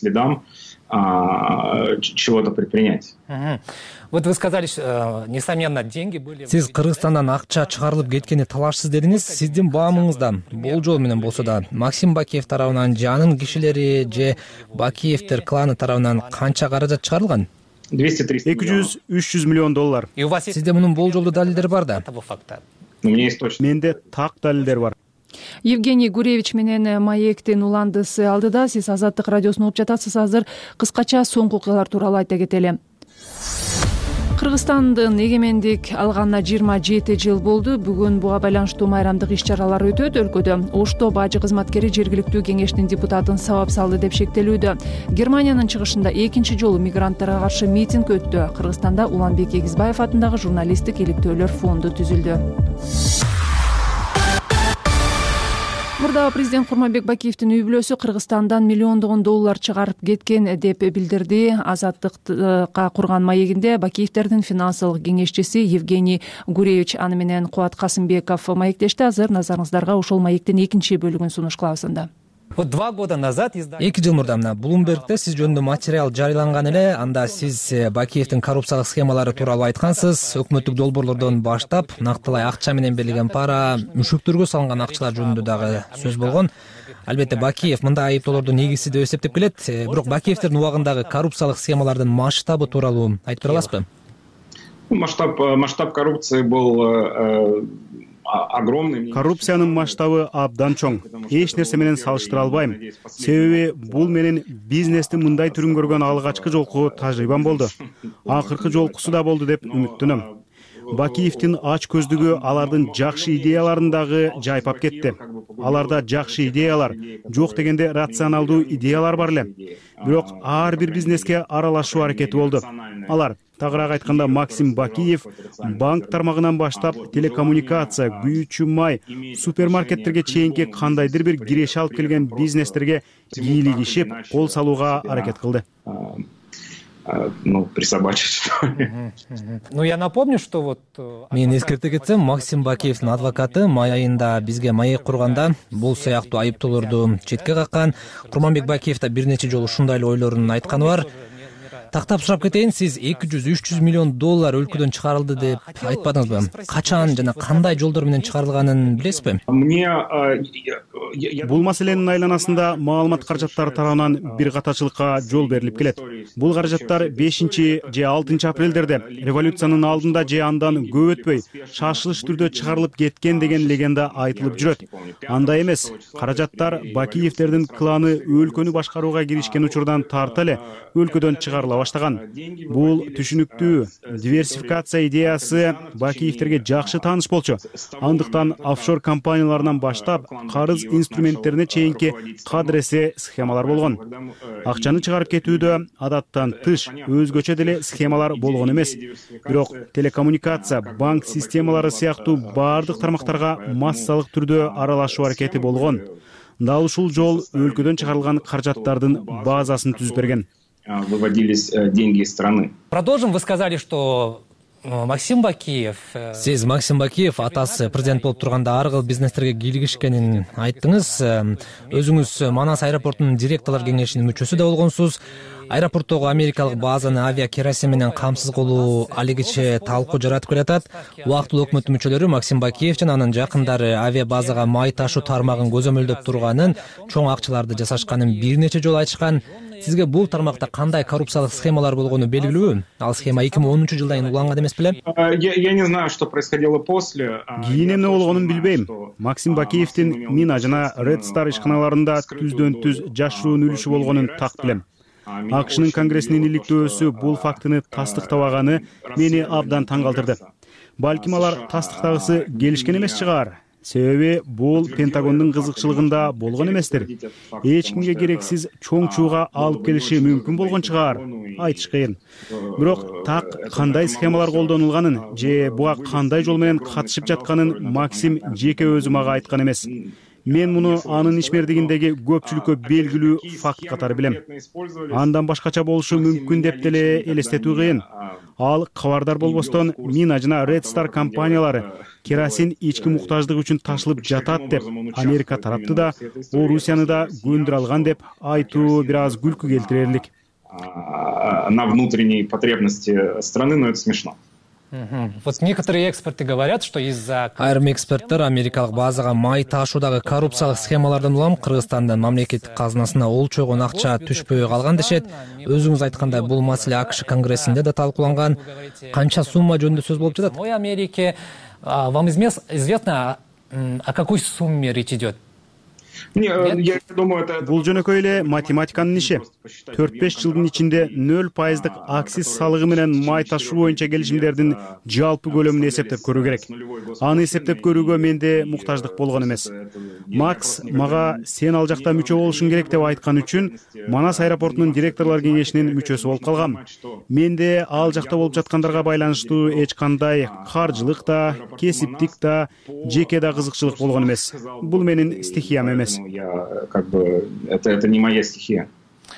Чего-то предпринять. Вот вы сказали, несомненно, деньги были... Сиз Кыргызстандан акча чыгарылып кеткени талашсыз дедиңиз. Сиздин баамыңызда болжол менен болсо да Максим Бакиев тарабынан же анын кишилери же Бакиевтер кланы тарабынан канча каражат чыгарылган? 200-300 миллион доллар. Сизде мунун болжолдуу далилдери бар да? Менде так далилдер бар. Евгений Гуревич менен Маектин уландысы алдыда. Сиз Азаттык радиосун угуп жатасыз. Азыр кыскача соңку окуялар тууралуу айта кетели. Кыргызстандын эгемендик алганына 27 жыл болду. Бүгүн буга байланыштуу майрамдык иш-чаралар өтөт. Өлкөдө Ошто бажы кызматкери жергиликтүү кеңештин депутатын сабап салды деп шектелүүдө. Германиянын чыгышында экинчи жолу мигранттарга каршы митинг өттү. Кыргызстанда Уланбек Эгизбаев атындагы журналисттик иликтөөлөр фонду түзүлдү. Мурда президент Курманбек Бакиевдин үй бүлөсү Кыргызстандан миллиондогон доллар чыгарып кеткен деп билдирди. Азаттыкка курган маегинде Бакиевдердин финансылык кеңешчиси Евгений Гуревич аны менен Кубат Касымбеков маектешти. Азыр назарыңыздарга ошол маектин экинчи бөлүгүн сунуш кылабыз анда. Вот 2 года назад... 2 жыл мурда Bloomberg'де сиз жөнүндө материал жарыяланган эле. Анда сиз Бакиевдин коррупциялык схемалары тууралуу айткансыз. Өкмөттүк долбоорлордон баштап, нактылай акча менен берилген пара, мүшөктөргө салынган акчалар жөнүндө дагы сөз болгон. Албетте Бакиев мындай айыптоолорду негизсиз деп эсептеп келет. Бирок Бакиевдердин убагындагы коррупциялык схемалардын масштабы тууралуу айтып бере аласызбы? Масштаб коррупции был огромный. Коррупциянын масштабы абдан чоң. Эч нерсе менен салыштыра албайм. Себеби бул менин бизнестин мындай түрүн көргөн алгачкы жолку тажрыйбам болду. Акыркы жолкусу да болду деп үмүттөнөм. Бакиевдин ач көздүгү алардын жакшы идеяларын дагы жайпап кетти. Аларда жакшы идеялар, жок дегенде рационалдуу идеялар бар эле. Бирок ар бир бизнеске аралашуу аракети болду. Алар тагыраак айтканда Максим Бакиев банк тармагынан баштап телекоммуникация, күйүүчү май, супермаркеттерге чейинки кандайдыр бир киреше алып келген бизнестерге кийлигишип кол салууга аракет кылды. Присобачить, что ли. Я напомню, что вот... Мен эскерте кетсем, Максим Бакиевдин адвокаты май айында бизге маек курганда бул сыяктуу айыптоолорду четке каккан. Курманбек Бакиев да бир нече жолу ушундай эле ойлорун айтканы бар. Тактап сурап кетейин, сиз 200-300 миллион доллар өлкөдөн чыгарылды деп айтпадыңызбы? Качан жана кандай жолдор менен чыгарылганын билесизби? Бул маселенин айланасында маалымат каражаттары тарабынан бир катачылыкка жол берилип келет. Бул каражаттар 5 же 6 апрелдерде революциянын алдында же андан көп өтпөй шашылыш түрдө чыгарылып кеткен деген легенда айтылып жүрөт. Андай эмес, каражаттар Бакиевдердин кланы өлкөнү башкарууга киришкен учурдан тарта эле өлкөдөн чыгарыла баштаган. Бул түшүнүктүү диверсификация идеясы Бакиевдерге жакшы тааныш болчу. Андыктан офшор компанияларынан баштап карыз инструменттерине чейинки кадресе схемалар болгон. Акчаны чыгарып кетүүдө адаттан тыш өзгөчө деле схемалар болгон эмес. Бирок телекоммуникация, банк системалары сыяктуу бардык тармактарга массалык түрдө аралашуу аракети болгон. Дал ушул жол өлкөдөн чыгарылган каражаттардын базасын түзүп берген. Выводились деньги из страны. Продолжим. Вы сказали, что Максим Бакиев... Сиз Максим Бакиев атасы президент болуп турганда ар кыл бизнестерге кийлигишкенин айттыңыз. Өзүңүз Манас аэропортунун директорлор кеңешинин мүчөсү да болгонсуз. Аэропорттогу америкалык базаны авиа керосин менен камсыз кылуу алигиче талкуу жаратып келатат. Убактылуу өкмөт мүчөлөрү Максим Бакиев жана анын жакындары авиа базага май ташуу тармагын көзөмөлдөп турганын, чоң акчаларды жасашканын бир нече жолу айтышкан. Сизге бул тармакта кандай коррупциялык схемалар болгону белгилүүбү? Ал схема 2010 жылдан уланган эмес беле? Я не знаю, что происходило после. Кийин эмне болгонун билбейм. Максим Бакиевдин Мина жана Red Star ишканаларында түздөн түз жашыруун үлүшү болгонун так билем. АКШнын конгрессинин иликтөөсү бул фактыны тастыктабаганы мени абдан таң калтырды. Балким алар тастыктагысы келишкен эмес чыгар. Себеби бул Пентагондун кызыкчылыгында болгон эместир. Эч кимге керексиз чоң чууга алып келиши мүмкүн болгон чыгар. Айтыш кыйын. Бирок так кандай схемалар колдонулганын же буга кандай жол менен катышып жатканын Максим жеке өзү мага айткан эмес. Мен муну анын ишмердигиндеги көпчүлүккө белгилүү факт катары билем. Андан башкача болушу мүмкүн деп деле элестетүү кыйын. Ал кабардар болбостон Мина жана Red Star компаниялары керосин ички муктаждык үчүн ташылып жатат деп Америка тарапты да, Орусияны да көндүрө алган деп айтуу бир аз күлкү келтирерлик. На внутренней потребности страны, но это смешно. Вот некоторые эксперты говорят, что из-за... Айрым эксперттер америкалык базага май ташуудагы коррупциялык схемалардан улам Кыргызстандын мамлекеттик казынасына олчойгон акча түшпөй калган дешет. Өзүңүз айткандай бул маселе АКШ конгрессинде да талкууланган. Канча сумма жөнүндө сөз болуп жатат? В Америке вам известно, о какой сумме речь идет? Бул жөнөкөй эле математиканын иши. 4-5 жылдын ичинде 0% акциз салыгы менен май ташуу боюнча келишимдердин жалпы көлөмүн эсептеп көрүү керек. Аны эсептеп көрүүгө менде муктаждык болгон эмес. Макс мага сен ал жакта мүчө болушуң керек деп айткан үчүн Манас аэропортунун директорлор кеңешинин мүчөсү болуп калгам. Менде ал жакта болуп жаткандарга байланыштуу эч кандай каржылык да, кесиптик да, жеке да кызыкчылык болгон эмес. Бул менин стихиям эмес. Это не моя стихия.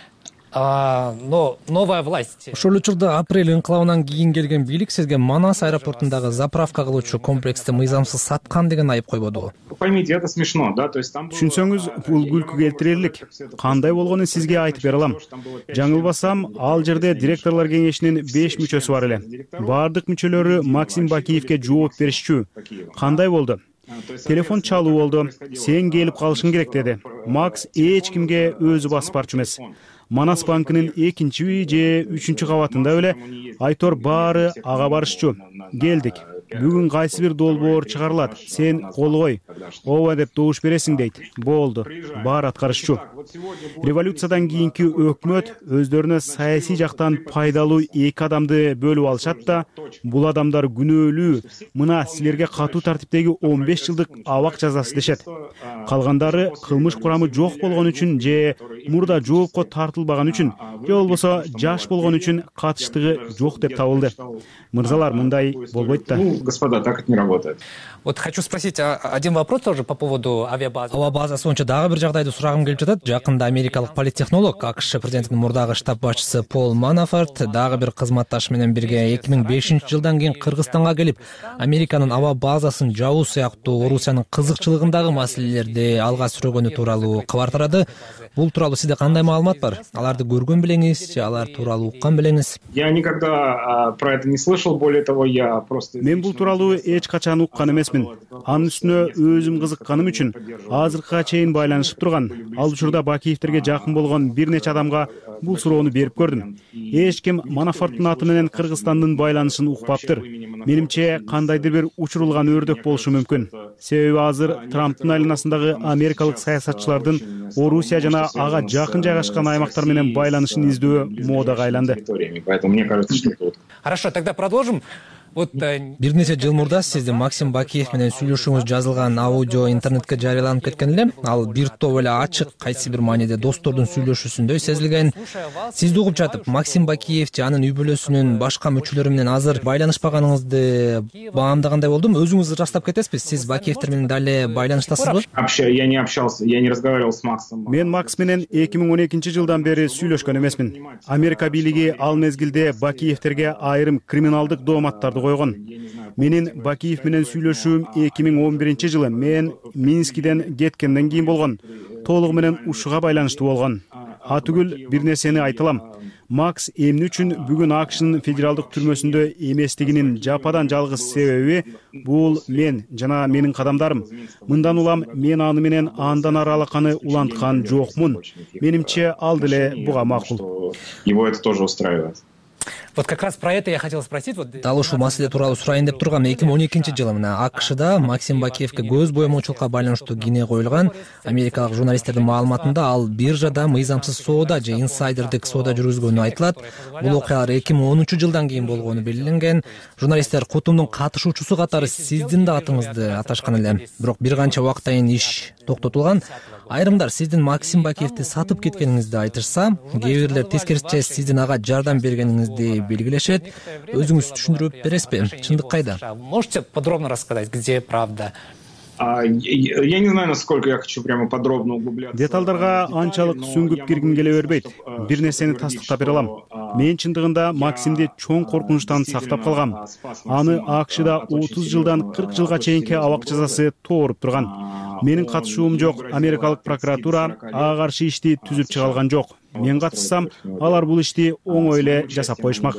Но новая власть. Ошол учурда апрель инкылабынан кийин келген бийлик сизге Манас аэропортундагы заправка кылуучу комплексти мыйзамсыз саткан деген айып койбодубу? Поймите, это смешно, да, то есть там... Түшүнсөңүз, бул күлкү келтирерлик. Кандай болгонун сизге айтып бере алам. Жаңылбасам, ал жерде директорлор кеңешинин 5 мүчөсү бар эле. Бардык мүчөлөрү Максим Бакиевке жооп беришчү. Кандай болду? Телефон чалуу болду. Сен келип калышың керек деди. Макс эч кимге өзү басып барчу эмес. Манас банкынын 2-чи же 3-чү кабатында эле айтор баары ага барышчу. Келдик. Бүгүн кайсы бир долбоор чыгарылат. Сен колгой. Ооба деп добуш бересиң дейт. Болду. Баары аткарышчу. Революциядан кийинки өкмөт өздөрүнө саясий жактан пайдалуу 2 адамды бөлүп алышат да, бул адамдар күнөөлүү, мына силерге катуу тартиптеги 15 жылдык абак жазасы дешет. Калгандары кылмыш курамы жок болгон үчүн же мурда жоопко тартылбаган үчүн же болбосо жаш болгон үчүн катыштыгы жок деп табылды. Мырзалар, мындай болбойт да. Господа, так это не работает. Вот хочу спросить один вопрос тоже по поводу авиабазы. Аба базасы боюнча дагы бир жагдайды сурагым келип жатат. Жакында америкалык политтехнолог, АКШ президентинин мурдагы штаб башчысы Пол Манафорт дагы бир кызматташы менен бирге 2005-жылдан кийин Кыргызстанга келип, Американын аба базасын жабуу сыяктуу Орусиянын кызыкчылыгындагы маселелерди алга сүргөнү тууралуу кабар тарады. Бул тууралуу сизде кандай маалымат бар? Аларды көргөн белеңиз же алар тууралуу уккан белеңиз? Я никогда про это не слышал, более того, я просто... Мен бул тууралуу эч качан уккан эмесмин. Анын үстүнө өзүм кызыкканым үчүн азыркыга чейин байланышып турган, ал учурда Бакиевтерге жакын болгон бир нече адамга бул суроону берип көрдүм. Эч ким Манафорттун аты менен Кыргызстандын байланышын укпаптыр. Менимче кандайдыр бир учурулган өрдөк болушу мүмкүн. Себеби азыр Трамптын айланасындагы америкалык саясатчылардын Орусия жана ага жакын жайгашкан аймактар менен байланышын издөө модага айланды. Поэтому мне кажется, что это... Хорошо, тогда продолжим. Бир нече жыл мурда сиздин Максим Бакиев менен сүйлөшүүңүз жазылган аудио интернетке жарыяланып кеткен эле. Ал бир топ эле ачык, кайсы бир мааниде достордун сүйлөшүүсүндөй сезилген. Сизди угуп жатып, Максим Бакиев же анын үй бүлөсүнүн башка мүчөлөрү менен азыр байланышпаганыңызды баамдагандай болдум. Өзүңүз ырастап кетесизби? Сиз Бакиевтер менен дале байланыштасызбы? Я не общался, я не разговаривал с Максом. Мен Макс менен 2012-жылдан бери сүйлөшкөн эмесмин. Америка бийлиги ал мезгилде Бакиевтерге айрым криминалдык дооматтарды койгон. Менин Бакиев менен сүйлөшүүм 2011-жылы мен Минскиден кеткенден кийин болгон. Толугу менен ушуга байланыштуу болгон. Түгүл бир нерсени айтылам. Макс эмне үчүн бүгүн АКШнын федералдык түрмөсүндө эместигинин жападан жалгыз себеби бул мен жана менин кадамдарым. Мындан улам мен аны менен андан ары алаканы уланткан жокмун. Менимче ал деле буга макул. Его это тоже устраивает. Вот как раз про это я хотел спросить. Дал ушул маселе тууралуу сурайын деп тургам. 2012-жылы мына АКШда Максим Бакиевке көз боемоочулукка байланыштуу кине коюлган. Америкалык журналисттердин маалыматында ал биржада мыйзамсыз соода же инсайдердик соода жүргүзгөнү айтылат. Бул окуялар 2010-жылдан кийин болгону белгиленген. Журналисттер кутумдун катышуучусу катары сиздин да атыңызды аташкан эле. Бирок бир канча убакыттан кийин иш токтотулган. Айрымдар сиздин Максим Бакиевди сатып кеткениңизди айтышса, кээ бирлер тескерисинче сиздин ага жардам бергениңизди белгилешет. Өзүңүз түшүндүрүп бересизби? Чындык кайда? Можете подробно рассказать, где правда? Я не знаю, насколько я хочу прямо подробно углубляться. Деталдарга анчалык сүңгүп киргим келе бербейт. Бир нерсени тастыктап бере алам. Мен чындыгында Максимди чоң коркунучтан сактап калгам. Аны АКШда 30 жылдан 40 жылга чейинки абак жазасы тооруп турган. Менин катышуум жок. Америкалык прокуратура ага каршы ишти түзүп чыга алган жок. Мен катышсам, алар бул ишти оңой эле жасап коюшмак.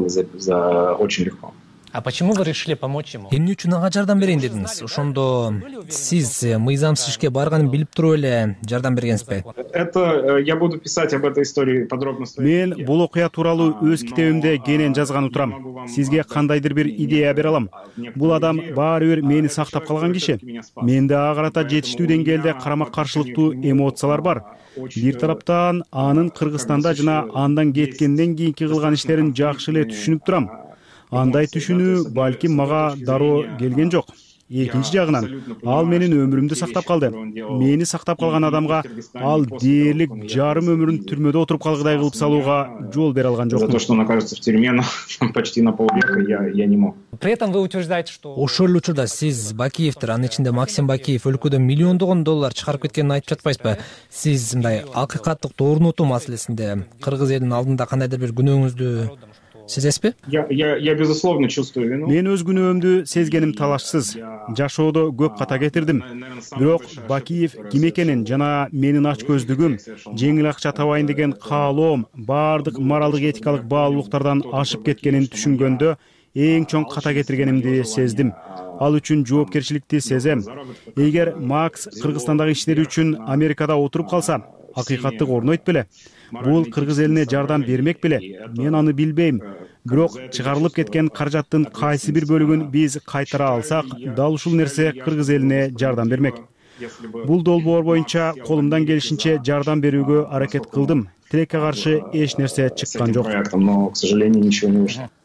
Очень легко. А почему вы решили помочь ему? Эмне үчүн ага жардам берейин дедиңиз? Ошондо сиз мыйзамсыз ишке барганын билип туруп эле жардам бергенсизби? Это я буду писать об этой истории подробно. Мен бул окуя тууралуу өз китебимде кенен жазган турам. Сизге кандайдыр бир идея бере алам. Бул адам баары бир мени сактап калган киши. Менде ага карата жетиштүү деңгээлде карама каршылыктуу эмоциялар бар. Бир тараптан анын Кыргызстанда жана андан кеткенден кийинки кылган иштерин жакшы эле түшүнүп турам. Андай түшүнүү балким мага дароо келген жок. Экинчи жагынан, ал менин өмүрүмдү сактап калды. Мени сактап калган адамга ал дээрлик жарым өмүрүн түрмөдө отуруп калгыдай кылып салууга жол бере алган жокмун. За то, что он окажется в тюрьме почти на полвека, я не мог. При этом вы утверждаете, что... Ошол эле учурда сиз Бакиевтер, анын ичинде Максим Бакиев өлкөдөн миллиондогон доллар чыгарып кеткенин айтып жатпайсызбы? Сиз мындай акыйкаттык орнотуу маселесинде кыргыз элинин алдында кандайдыр бир күнөөңүздү сезесизби? Я безусловно чувствую вину. Мен өз күнөөмдү сезгеним талашсыз. Жашоодо көп ката кетирдим. Бирок Бакиев ким экенин жана менин ач көздүгүм, жеңил акча табайын деген каалоом баардык моралдык этикалык баалуулуктардан ашып кеткенин түшүнгөндө эң чоң ката кетиргенимди сездим. Ал үчүн жоопкерчиликти сезем. Эгер Макс Кыргызстандагы иштери үчүн Америкада отуруп калса, акыйкаттык орнойт беле? Бул кыргыз элине жардам бермек беле? Мен аны билбейм. Бирок чыгарылып кеткен каражаттын кайсы бир бөлүгүн биз кайтара алсак, дал ушул нерсе кыргыз элине жардам бермек. Бул долбоор боюнча колумдан келишинче жардам берүүгө аракет кылдым. Тилекке каршы эч нерсе чыккан жок. Но, к сожалению, ничего не вышло.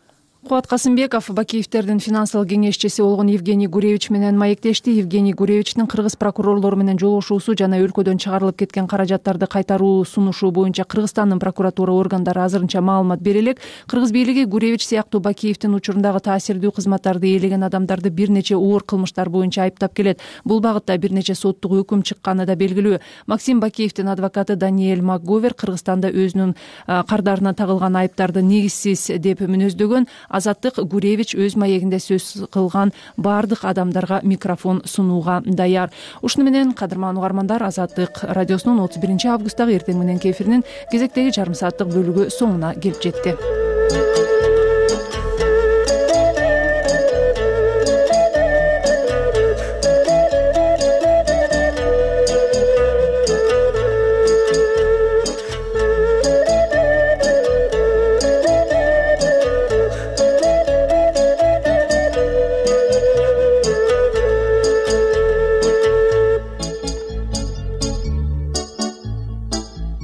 Кубат Касымбеков Бакиевтердин финансылык кеңешчиси болгон Евгений Гуревич менен маектешти. Евгений Гуревичтин кыргыз прокурорлору менен жолугушуусу жана өлкөдөн чыгарылып кеткен каражаттарды кайтаруу сунушу боюнча Кыргызстандын прокуратура органдары азырынча маалымат бере элек. Кыргыз бийлиги Гуревич сыяктуу Бакиевдин учурундагы таасирдүү кызматтарды ээлеген адамдарды бир нече оор кылмыштар боюнча айыптап келет. Бул багытта бир нече соттук өкүм чыкканы да белгилүү. Максим Бакиевдин адвокаты Даниэль Макговер Кыргызстанда өзүнүн кардарына тагылган айыптарды негизсиз деп мүнөздөгөн. Азаттык Гуревич өз маегинде сөз кылган бардык адамдарга микрофон сунууга даяр. Ушуну менен кадырман угармандар, Азаттык радиосунун 31 августтагы эртең мененки эфиринин кезектеги жарым сааттык бөлүгү соңуна келип жетти.